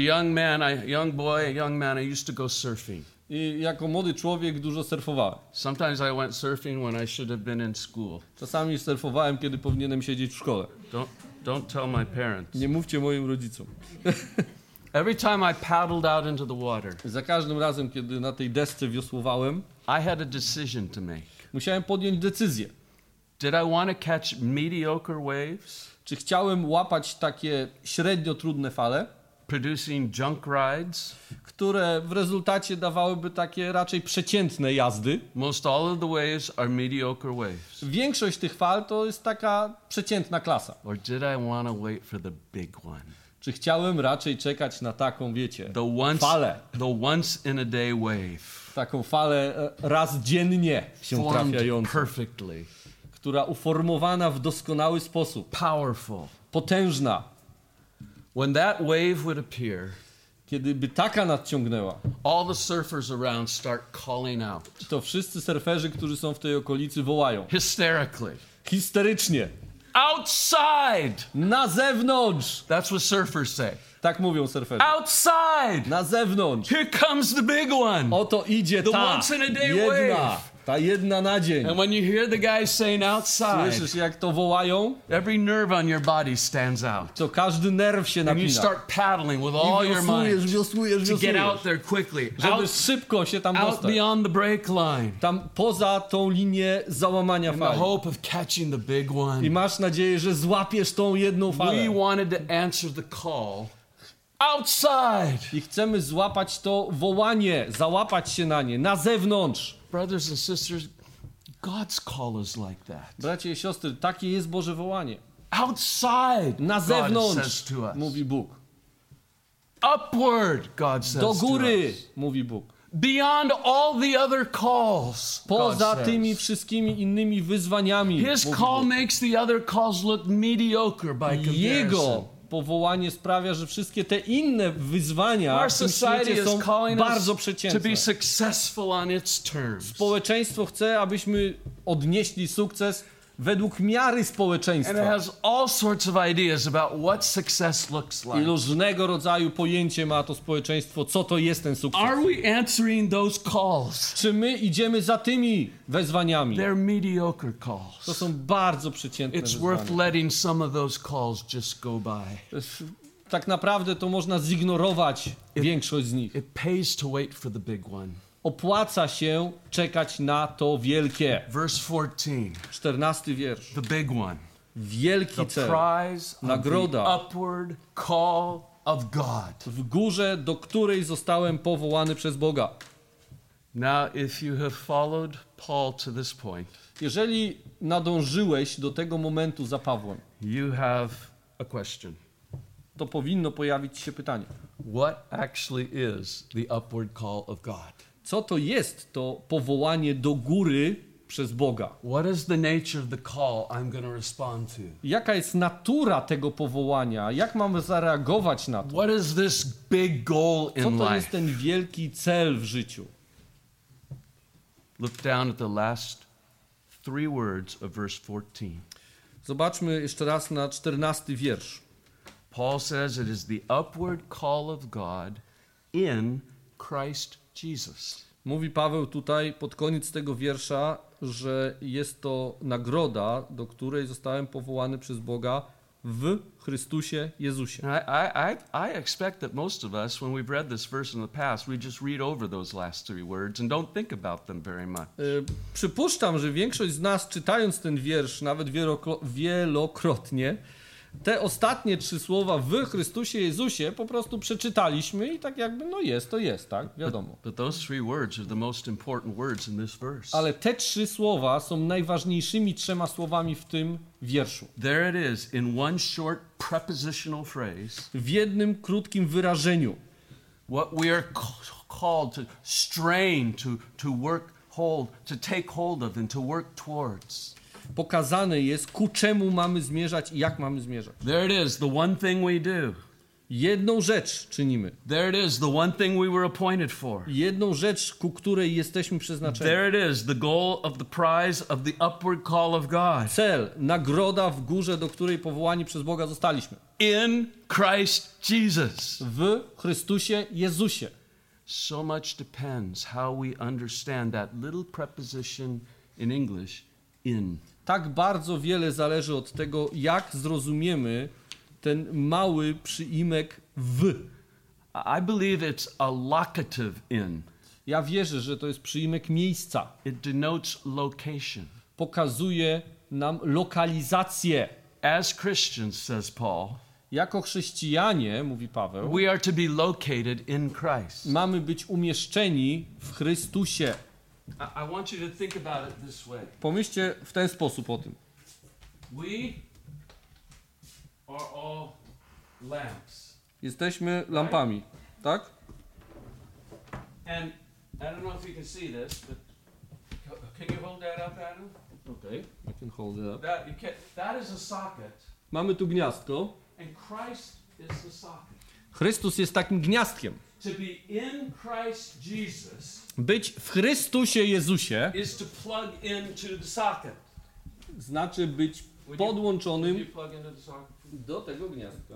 young man, I used to go surfing. I jako młody człowiek dużo surfowałem. Sometimes I went surfing when I should have been in school. Czasami surfowałem, kiedy powinienem siedzieć w szkole. Don't tell my parents. Nie mówcie moim rodzicom. Every time I paddled out into the water, Za każdym razem, kiedy na tej desce wiosłowałem, I had a decision to make. musiałem podjąć decyzję. Did I want to catch mediocre waves, Czy chciałem łapać takie średnio trudne fale, producing junk rides. które w rezultacie dawałyby takie raczej przeciętne jazdy. Most all of the waves are mediocre waves. Większość tych fal to jest taka przeciętna klasa. Or did I want to wait for the big one? Czy chciałem raczej czekać na taką, wiecie, falę? The once in a day wave. Taką falę raz dziennie się Formed trafiającą, perfectly. która uformowana w doskonały sposób, Powerful. potężna. When that wave would appear, Kiedy by taka nadciągnęła, all the surfers around start calling out to wszyscy surferzy, którzy są w tej okolicy, wołają hysterically. histerycznie: Outside! na zewnątrz! That's what surfers say. Tak mówią surferzy. Outside! Na zewnątrz! Here comes the big one. Oto idzie The ta once in a day jedna, wave. ta jedna na dzień. And when you hear the guys saying outside, Słyszysz, jak to wołają? every nerve on your body stands out. To każdy nerw się And you napina. start paddling with all I your mind wiosłujesz, to get out there quickly. żeby szybko się tam Out dostać. beyond the break line. Tam poza tą linię załamania In the fali. hope of catching the big I one. masz nadzieję, że złapiesz tą jedną We falę. wanted to answer the call. Outside! I chcemy złapać to wołanie, załapać się na nie, na zewnątrz. Brothers and sisters, God's call is like that. Bracie i siostry, takie jest Boże wołanie. Outside, Na God says zewnątrz, to us. mówi Bóg. Upward, God says Do to góry, us. mówi Bóg. Beyond all the other calls, Poza God tymi says. wszystkimi innymi wyzwaniami. His mówi call Bóg. makes the other calls look mediocre by Jego comparison. powołanie sprawia, że wszystkie te inne wyzwania Our w tym society świecie is są calling bardzo us to przeciętne. be successful on its terms. Społeczeństwo chce, abyśmy odnieśli sukces według miary And it społeczeństwa. has all sorts of ideas about what success looks I like. różnego rodzaju pojęcie ma to społeczeństwo, co to jest ten sukces. Are we answering those calls? Czy my idziemy za tymi wezwaniami? They're mediocre To calls. są bardzo przeciętne It's worth wyzwania. letting some of those calls just go by. Tak naprawdę to można zignorować większość z nich. It pays to wait for the big one. Opłaca się czekać na to wielkie. Verse 14, 14 wiersz. the big one. Wielki The cel. prize of Nagroda. the upward call of God. W górze, do której zostałem powołany przez Boga. Now, if you have followed Paul to this point, Jeżeli nadążyłeś do tego momentu za Pawłem, you have a question. to powinno pojawić się pytanie. What actually is the upward call of God? Co to jest to powołanie do góry przez Boga? What is the nature of the call I'm going to respond to? Jaka jest natura tego powołania? Jak mamy zareagować na to? What is this big goal Co in to life? jest ten wielki cel w życiu? Look down at the last 3 words of verse 14. Zobaczmy jeszcze raz na 14 wiersz. Paul says it is the upward call of God in Christ Jesus. Mówi Paweł tutaj pod koniec tego wiersza, że jest to nagroda, do której zostałem powołany przez Boga w Chrystusie Jezusie. I expect that most of us, when we've read this verse in the past, we just read over those last 3 words and don't think about them very much. Przypuszczam, że większość z nas, czytając ten wiersz nawet wielokrotnie, te ostatnie 3 słowa w Chrystusie Jezusie po prostu przeczytaliśmy i tak jakby, no jest, to jest, tak? Wiadomo. But those 3 words are the most important words in this verse. Ale te 3 słowa są najważniejszymi 3 słowami w tym wierszu. There it is, in one short prepositional phrase, W jednym krótkim wyrażeniu. what we are called to strain, to work hold, to take hold of and to work towards. Pokazane jest, ku czemu mamy zmierzać i jak mamy zmierzać. There it is, the one thing we do. Jedną rzecz czynimy. There it is, the one thing we were appointed for. Jedną rzecz, ku której jesteśmy przeznaczeni. There it is, the goal of the prize of the upward call of God. Cel, nagroda w górze, do której powołani przez Boga zostaliśmy. In Christ Jesus. W Chrystusie Jezusie. So much depends how we understand that little preposition in English, in. Tak bardzo wiele zależy od tego, jak zrozumiemy ten mały przyimek w. I believe it's a locative in. Ja wierzę, że to jest przyimek miejsca. It denotes location. Pokazuje nam lokalizację. As Christians, says Paul, Jako chrześcijanie, mówi Paweł, we are to be located in Christ. mamy być umieszczeni w Chrystusie. I want you to think about it this way. Pomyślcie w ten sposób o tym. We are all lamps. Jesteśmy lampami, tak? And I don't know if you can see this, but can you hold that up, Adam? Okay, I can hold it up. That is a socket, Mamy tu gniazdko. and Christ is the socket. Chrystus jest takim gniazdkiem. To be in Christ Jesus Być w Chrystusie Jezusie is to plug into the socket. znaczy być Would podłączonym you plug into the socket? do tego gniazdka.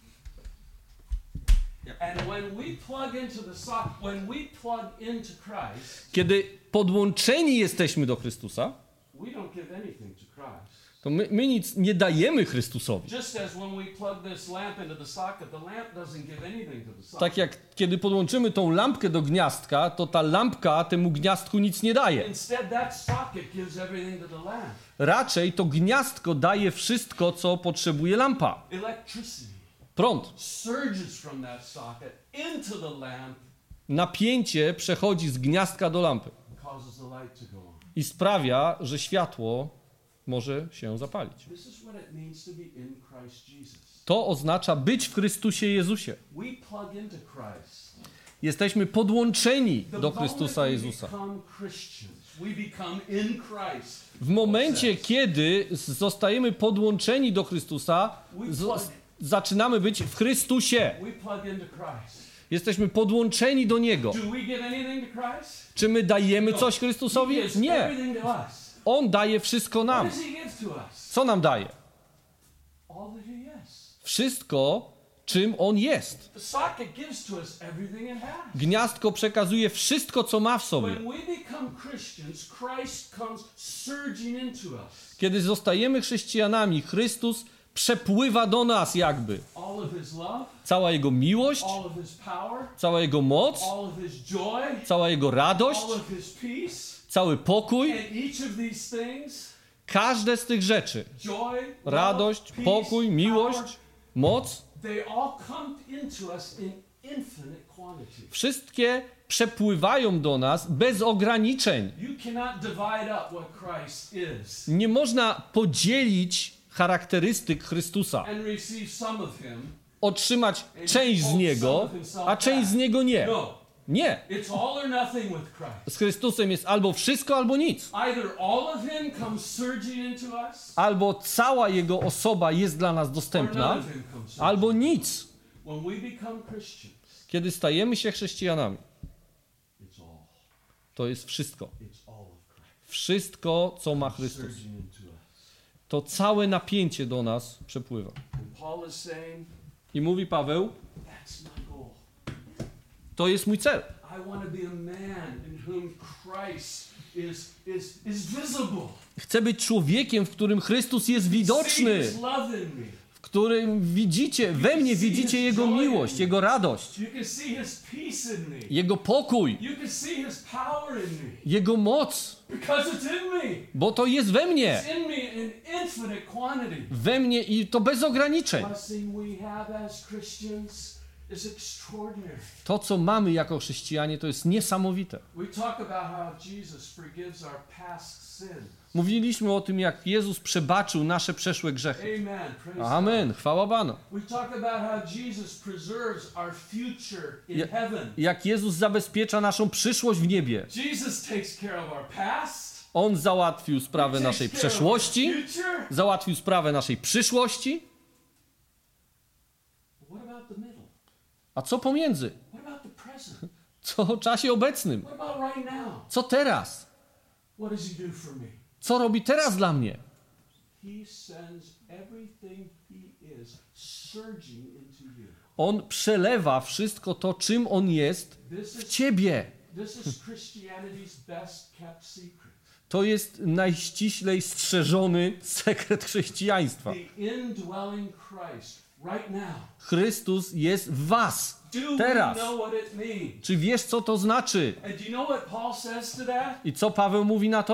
And when we plug into the socket, when we plug into Christ, Kiedy podłączeni jesteśmy do Chrystusa, we don't give anything to Christ. to my nic nie dajemy Chrystusowi. Just as when we plug this lamp into the socket, the lamp doesn't give anything to the socket. Tak jak kiedy podłączymy tą lampkę do gniazdka, to ta lampka temu gniazdku nic nie daje. Instead, that socket gives everything to the lamp. Raczej to gniazdko daje wszystko, co potrzebuje lampa. Electricity Prąd. surges from that socket into the lamp, Napięcie przechodzi z gniazdka do lampy causes the light to go on. i sprawia, że światło może się zapalić. This is what it means to be in Christ Jesus. To oznacza być w Chrystusie Jezusie. We plug into Christ. Jesteśmy podłączeni The do moment Chrystusa we Jezusa. become Christians, we become in Christ. W momencie, kiedy zostajemy podłączeni do Chrystusa, zaczynamy być w Chrystusie. We plug into Christ. Jesteśmy podłączeni do Niego. Do we give anything to Christ? Czy my dajemy coś He Chrystusowi? gives Nie. everything to us. On daje wszystko What nam. does He give to us? Co nam daje? All that He is. Wszystko, czym On jest. The socket gives to us everything it has. Gniazdko przekazuje wszystko, co ma w sobie. When we become Christians, Christ comes surging into us. Kiedy zostajemy chrześcijanami, Chrystus przepływa do nas jakby. All of His love, Cała Jego miłość, all of His power, cała Jego moc, all of His joy, cała Jego radość, all of His peace. cały pokój. And each of these things, Każde z tych rzeczy, joy, radość, love, pokój, peace, miłość, power, moc, they all come into us in infinite quantity. wszystkie przepływają do nas bez ograniczeń. You cannot divide up what Christ is Nie można podzielić charakterystyk Chrystusa, and receive some of Him. otrzymać część z Niego, a część z Niego nie. No, Nie. it's all or nothing with Christ. Z Chrystusem jest albo wszystko, albo nic. Either all of Him comes surging into us, Albo cała Jego osoba jest dla nas or none dostępna, of Him comes surging. albo nic. When we become Christians, Kiedy stajemy się chrześcijanami, it's all. to jest wszystko. It's all of Christ Wszystko, co ma Chrystus. surging into us. To całe napięcie do nas przepływa. And Paul is saying, I mówi Paweł, that's my goal. to jest mój cel. I want to be a man in whom Christ is visible. Chcę być człowiekiem, w którym Chrystus jest See widoczny, His love in me. w którym widzicie, we mnie widzicie Jego miłość, Jego radość, You can see His peace in me. Jego pokój, You can see His power in me. Jego moc, Because it's in me. bo to jest we mnie. It's in me in infinite quantity. We mnie i to bez ograniczeń. Blessing we have as Christians is extraordinary. To, co mamy jako chrześcijanie, to jest niesamowite. We talk about how Jesus forgives our past sin. Mówiliśmy o tym, jak Jezus przebaczył nasze przeszłe grzechy. Amen. Praise Amen. Chwała Panu. God. We talk about how Jesus preserves our future in heaven. Jak Jezus zabezpiecza naszą przyszłość w niebie. Jesus takes care of our past. On załatwił sprawę naszej Takes care of our przeszłości, future. załatwił sprawę naszej przyszłości. What about the middle? A co pomiędzy? What about the present? Co w czasie obecnym? What about right now? Co teraz? What does He do for me? Co robi teraz dla mnie? He sends everything He is surging into you. On przelewa wszystko to, czym On jest, This w is Ciebie. Christianity's best kept secret. To jest najściślej strzeżony sekret chrześcijaństwa. The indwelling Christ right now. Chrystus jest w was. Do Teraz. we know what it means? Czy wiesz, co to znaczy? And do you know what Paul says to that? I co Paweł mówi na to?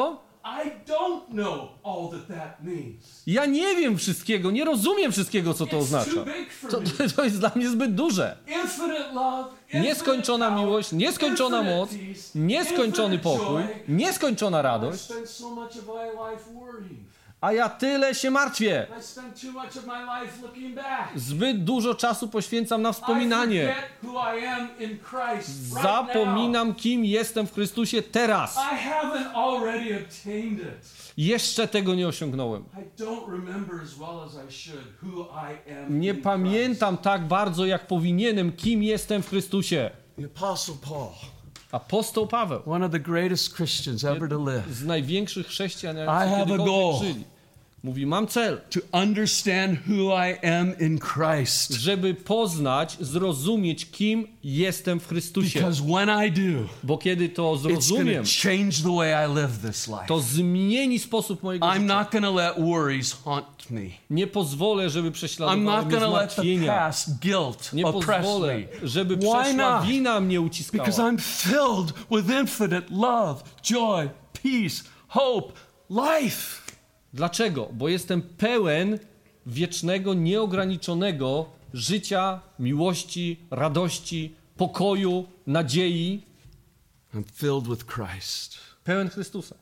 I don't know all that means. Ja nie wiem wszystkiego, nie rozumiem wszystkiego, co to It's oznacza. too big for To, me. to jest dla mnie zbyt duże. Infinite love, Nieskończona infinite miłość, power, nieskończona infinite moc, peace, nieskończony infinite pokój, joy. nieskończona I radość, spend so much of my life worrying. a ja tyle się martwię. I spend too much of my life looking back. Zbyt dużo czasu poświęcam na I wspominanie. forget who I am in Christ right now. Zapominam, kim jestem w Chrystusie teraz. I haven't already obtained it. Jeszcze tego nie osiągnąłem. I don't remember as well as I should who I am Nie in pamiętam tak bardzo, jak powinienem, kim jestem w Chrystusie. Christ. The Apostle Paul, Apostoł Paweł, one of the greatest Christians ever to live, z największych chrześcijan, I jacy have a kiedykolwiek goal. żyli, mówi, mam cel, to understand who I am in Christ. żeby poznać, zrozumieć, kim jestem w Chrystusie. Because when I do, Bo kiedy to it's going zrozumiem, to change the way I live this life. to zmieni sposób mojego I'm życia. not going to let worries haunt me. Nie pozwolę, żeby I'm prześladowały not mnie going to let the zmartwienia. past guilt Nie oppress pozwolę, me. żeby Why przeszła not? wina mnie uciskała. Because I'm filled with infinite love, joy, peace, hope, life. Dlaczego? Bo jestem pełen wiecznego, nieograniczonego życia, miłości, radości, pokoju, nadziei. I'm filled with Christ. Pełen Chrystusa.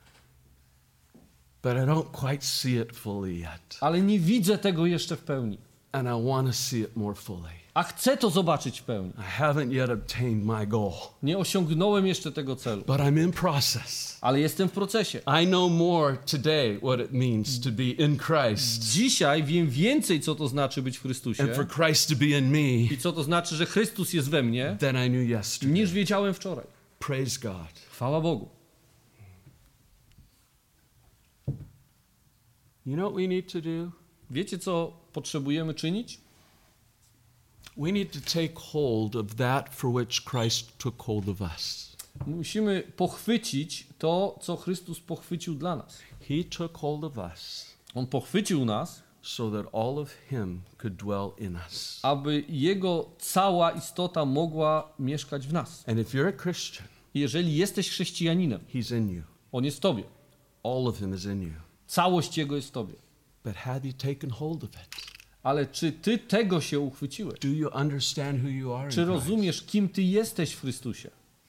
But I don't quite see it fully yet. Ale nie widzę tego jeszcze w pełni. And I want to see it more fully. A chcę to zobaczyć w pełni. I haven't yet obtained my goal, Nie osiągnąłem jeszcze tego celu. but I'm in process. Ale jestem w procesie. I know more today what it means to be in Christ Dzisiaj wiem więcej, co to znaczy być w Chrystusie and for Christ to be in me i co to znaczy, że Chrystus jest we mnie, than I knew yesterday. niż wiedziałem wczoraj. Praise God. Chwała Bogu. You know what we need to do? Wiecie, co potrzebujemy czynić? We need to take hold of that for which Christ took hold of us. Musimy pochwycić to, co Chrystus pochwycił dla nas. He took hold of us On pochwycił nas, so that all of Him could dwell in us. aby Jego cała istota mogła mieszkać w nas. And if you're a Christian, Jeżeli jesteś chrześcijaninem, He's in you. On jest w tobie. All of Him is in you. Całość Jego jest w tobie. But have you taken hold of it? Ale czy ty tego się uchwyciłeś? Do you understand who you are in Czy Christ? rozumiesz, kim ty jesteś w Chrystusie?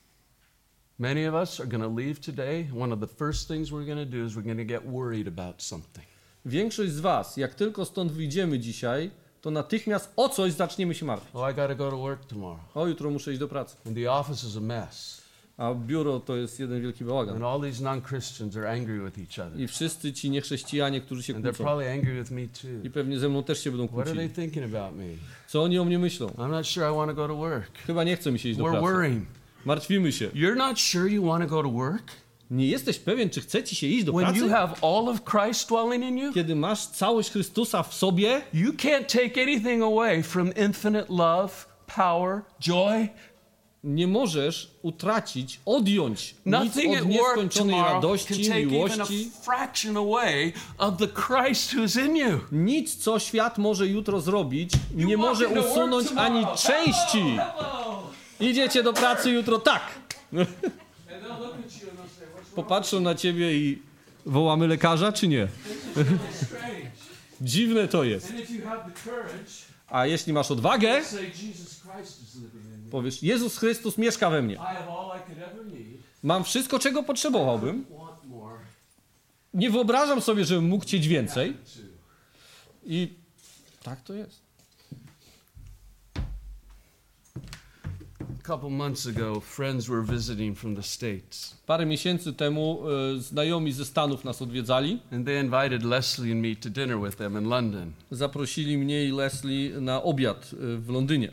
Many of us are going to leave today. One of the first things we're going to do is we're going to get worried about something. Większość z was, jak tylko stąd wyjdziemy dzisiaj, to natychmiast o coś zaczniemy się martwić. Oh, I got to go to work tomorrow. O, jutro muszę iść do pracy. And the office is a mess. A biuro to jest jeden wielki bałagan. And all these non-Christians are angry with each other. I wszyscy ci niechrześcijanie, którzy się And they're kłócą. probably angry with me too. I pewnie ze mną też się będą What are they kłócili. thinking about me? Co oni o mnie myślą? I'm not sure I want to go to work. Chyba nie chce mi się iść do We're pracy. worrying. Martwimy się. You're not sure you want to go to work? Nie jesteś pewien, czy chce ci się iść do When you pracy? have all of Christ dwelling in you? Kiedy masz całość Chrystusa w sobie, You can't take anything away from infinite love, power, joy. nie możesz utracić, odjąć nic Nothing od at work nieskończonej tomorrow can radości, take even a miłości. fraction away of the Christ who's in you. Nic, co świat może jutro zrobić, You nie walk może into work usunąć ani tomorrow. części. Hello. Idziecie do pracy jutro, tak. And they'll look at you and they'll say, what's wrong? Popatrzą na ciebie i wołamy lekarza, czy nie? It's strange. Dziwne to jest. And if you have the courage, A jeśli masz odwagę, say Jesus Christ is living in me. powiesz, Jezus Chrystus mieszka we mnie. I have all I could ever need. Mam wszystko, czego potrzebowałbym. Want more. Nie wyobrażam sobie, żebym mógł chcieć więcej. I tak to jest. A couple months ago, friends were visiting from the States. Parę miesięcy temu znajomi ze Stanów nas odwiedzali. And they invited Leslie and me to dinner with them in London. Zaprosili mnie i Leslie na obiad w Londynie.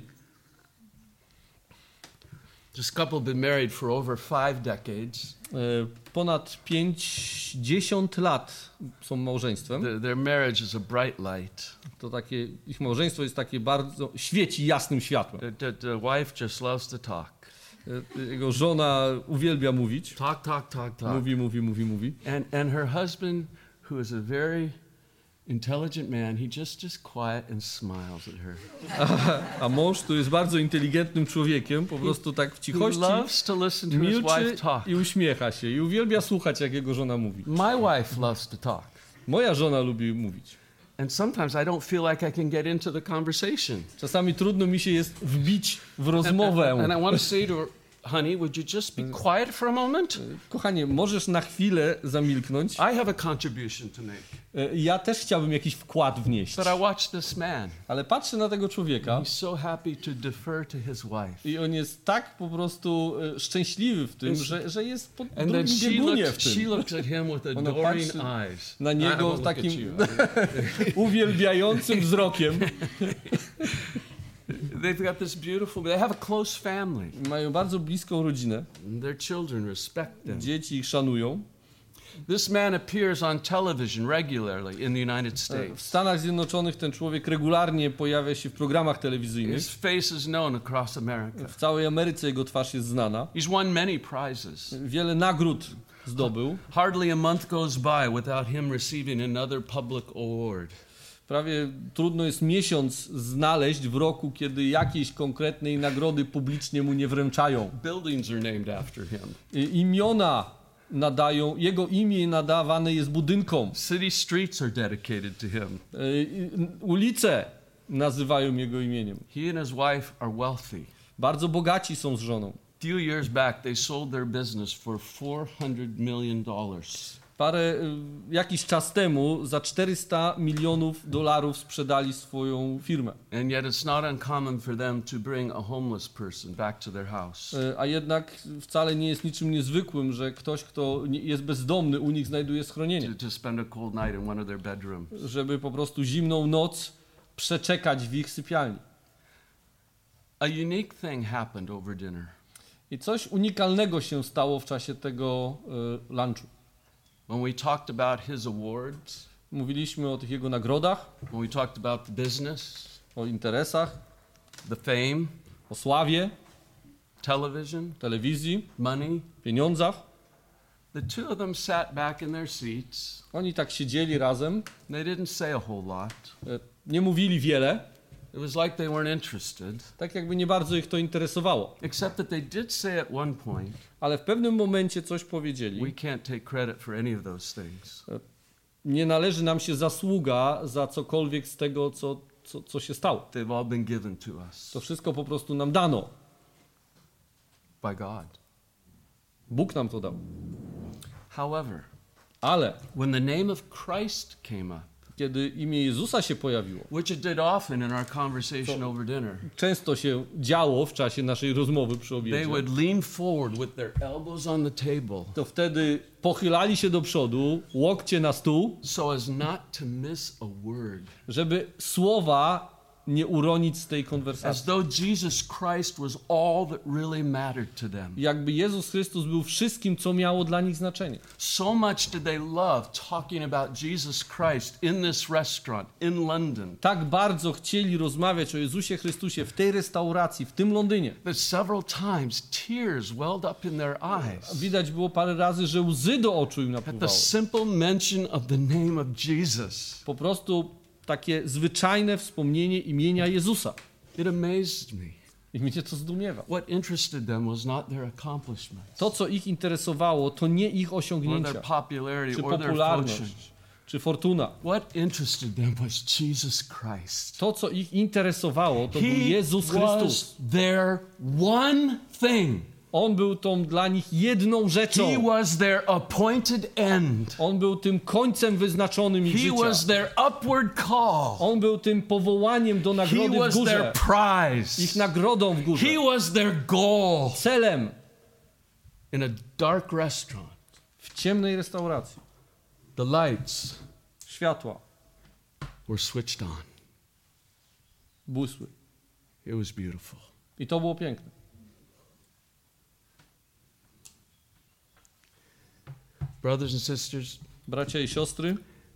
This couple had been married for over 5 decades. Ponad 50 lat są małżeństwem. Their marriage is a bright light. To takie, ich małżeństwo jest takie bardzo, świeci jasnym światłem. The wife just loves to talk. Jego żona uwielbia mówić. Talk. Mówi. And her husband, who is a very intelligent man, he just quiet and smiles at her. A mąż, który jest bardzo inteligentnym człowiekiem, po prostu tak w He cichości loves to listen to his wife milczy talk. i uśmiecha się i uwielbia słuchać, jak jego żona mówi. My wife loves to talk. Moja żona lubi mówić. And sometimes I don't feel like I can get into the conversation. Czasami trudno mi się jest wbić w rozmowę. And I want to say to her, honey, would you just be quiet for a moment? Kochanie, możesz na chwilę zamilknąć? I have a contribution to make. Ja też chciałbym jakiś wkład wnieść. But I watch this man. Ale patrzę na tego człowieka He's so happy to defer to his wife. i on jest tak po prostu szczęśliwy w tym, że jest po And then drugim biegunie w she tym. looks at him with Ona adoring patrzy eyes. na I niego won't look at takim you. uwielbiającym wzrokiem. They've got this beautiful, they have a close family. Mają bardzo bliską rodzinę. Their children respect them. Dzieci ich szanują. This man appears on television regularly in the United W States. Stanach Zjednoczonych ten człowiek regularnie pojawia się w programach telewizyjnych. His face is known across America. W całej Ameryce jego twarz jest znana. He's won many prizes. Wiele nagród zdobył. Hardly a month goes by without him receiving another public award. Prawie trudno jest miesiąc znaleźć w roku, kiedy jakiejś konkretnej nagrody publicznie mu nie wręczają. Buildings are named after him. Imiona nadają, jego imię nadawane jest budynkom. City streets are dedicated to him. Ulice nazywają jego imieniem. He and his wife are wealthy. Bardzo bogaci są z żoną. A few years back, they sold their business for $400 million. Jakiś czas temu za $400 milionów sprzedali swoją firmę. And yet it's not uncommon for them to bring a homeless person back to their house. A jednak wcale nie jest niczym niezwykłym, że ktoś, kto jest bezdomny, u nich znajduje schronienie. To spend a cold night in one of their bedrooms. Żeby po prostu zimną noc przeczekać w ich sypialni. A unique thing happened over dinner. I coś unikalnego się stało w czasie tego lunchu. When we talked about his awards, Mówiliśmy o tych jego nagrodach, when we talked about the business, o interesach, the fame, o sławie, television, telewizji, money, pieniądzach. the two of them sat back in their seats. Oni tak siedzieli razem, They didn't say a whole lot. nie mówili wiele, It was like they weren't interested, tak jakby nie bardzo ich to interesowało. except that they did say at one point, Ale w pewnym momencie coś we powiedzieli. can't take credit for any of those things. Nie należy nam się zasługa za cokolwiek z tego, co się stało. They've all been given to us To wszystko po prostu nam dano. by God. Bóg nam to dał. However, Ale when the name of Christ came up, kiedy imię Jezusa się pojawiło, which it did often in our conversation over dinner, często się działo w czasie naszej rozmowy przy they obiedzie, would lean forward with their elbows on the table to wtedy pochylali się do przodu, łokcie na stół, so as not to miss a word. żeby słowa nie uronić z tej As konwersacji. though Jesus Christ was all that really mattered to them. Jakby Jezus Chrystus był wszystkim, co miało dla nich znaczenie. So much did they love talking about Jesus Christ in this restaurant in London Tak bardzo chcieli rozmawiać o Jezusie Chrystusie w tej restauracji, w tym Londynie. that several times tears welled up in their eyes Widać było parę razy, że łzy do oczu im at the napływały. simple mention of the name of Jesus. Po prostu takie zwyczajne wspomnienie imienia Jezusa. It amazed me. I mnie to zdumiewa. What interested them was not their accomplishments To, co ich interesowało, to nie ich or their osiągnięcia, popularity czy or their popularność, fortune. czy fortuna. What interested them was Jesus Christ. To, co ich interesowało, to był He Jezus Chrystus. was their one thing. On był tą dla nich jedną He rzeczą. was their appointed end. On był tym końcem wyznaczonym ich He życia. was their upward call. On był tym powołaniem do He nagrody w was their górze. prize. Ich nagrodą w górze. He was their goal. Celem In a dark restaurant, w ciemnej restauracji. the lights Światła were switched on. błysły. It was beautiful. I to było piękne. Brothers and sisters, Bracia i siostry,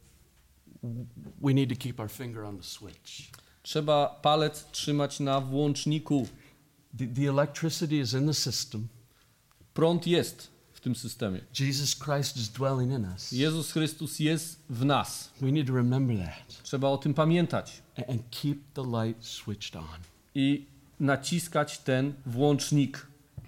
we need to keep our finger on the switch. trzeba palec trzymać na włączniku. The electricity is in the system. Prąd jest w tym systemie. Jesus Christ is dwelling in us. Jezus Chrystus jest w nas. We need to remember that Trzeba o tym pamiętać and keep the light switched on. i naciskać ten włącznik.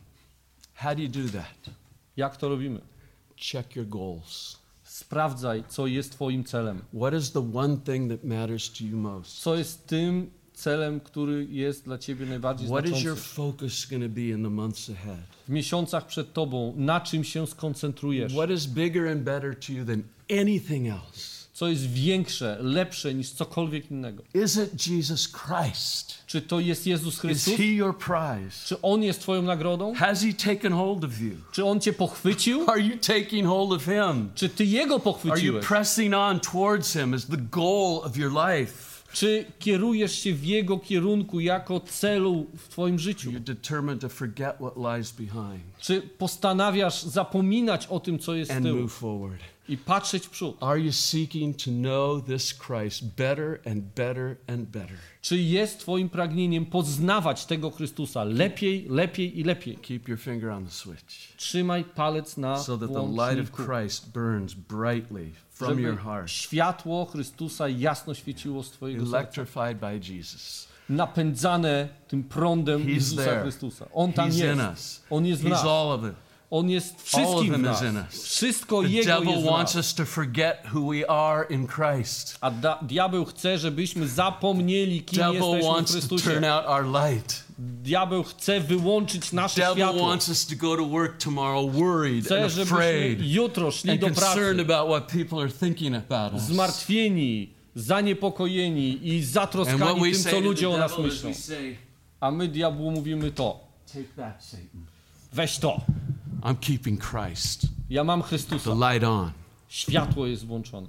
How do you do that? Jak to robimy? Check your goals. Sprawdzaj, co jest twoim celem. What is the one thing that matters to you most? Co jest tym celem, który jest dla ciebie najbardziej What is your znaczący? focus going to be in the months ahead? W miesiącach przed tobą, na czym się skoncentrujesz? What is bigger and better to you than anything else? Co jest większe, lepsze niż cokolwiek innego? Is it Jesus Christ? Czy to jest Jezus Is Chrystus? he your prize? Czy On jest twoją nagrodą? Has he taken hold of you? Czy On cię pochwycił? Are you taking hold of him? Czy ty Jego Are you pochwyciłeś? pressing on towards him as the goal of your life? Czy kierujesz się w Jego kierunku jako celu w twoim życiu? You're determined to forget what lies behind Czy postanawiasz zapominać o tym, co jest z and tyłu move forward. i patrzeć w przód? Are you seeking to know this Christ better and better and better? Czy jest twoim pragnieniem poznawać tego Chrystusa lepiej, lepiej i lepiej? Keep your finger on the switch Trzymaj palec na so that the light of włączniku, Christ burns brightly from żeby your heart, światło Chrystusa jasno świeciło z twojego serca. electrified by Jesus. Napędzane tym prądem He's Jezusa there. Chrystusa. On tam He's in jest. us. On jest w He's nas. all of it. On jest All of wszystkim w him nas. is in us. Wszystko The Jego devil jest w wants nas. us to forget who we are in Christ. A diabeł chce, żebyśmy zapomnieli, kim Devil jesteśmy w wants to turn Chrystusie. out our light. Diabeł chce wyłączyć nasze Devil światło. wants us to go to work tomorrow worried Chce, and żebyśmy afraid jutro szli and do concerned pracy about what people are thinking about us. zmartwieni, zaniepokojeni i And what zatroskani we tym, say co to the ludzie o nas devil is myślą. we say, A my diabłu mówimy to. take that, Satan. Weź to. I'm keeping Christ, Ja mam the Chrystusa. light on. Światło jest włączone.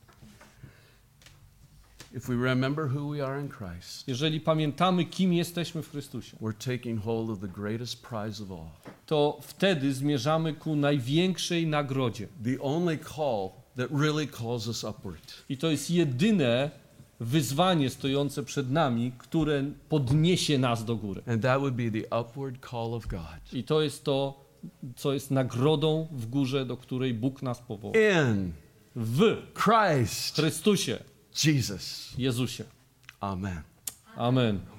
If we remember who we are in Christ, Jeżeli pamiętamy, kim jesteśmy w Chrystusie, we're taking hold of the greatest prize of all. to wtedy zmierzamy ku największej nagrodzie. The only call that really calls us upward. I to jest jedyne wyzwanie stojące przed nami, które podniesie nas do góry. And that would be the upward call of God. I to jest to, co jest nagrodą w górze, do której Bóg nas powołał. In W Christ Chrystusie, Jesus. Jezusie. Amen. Amen.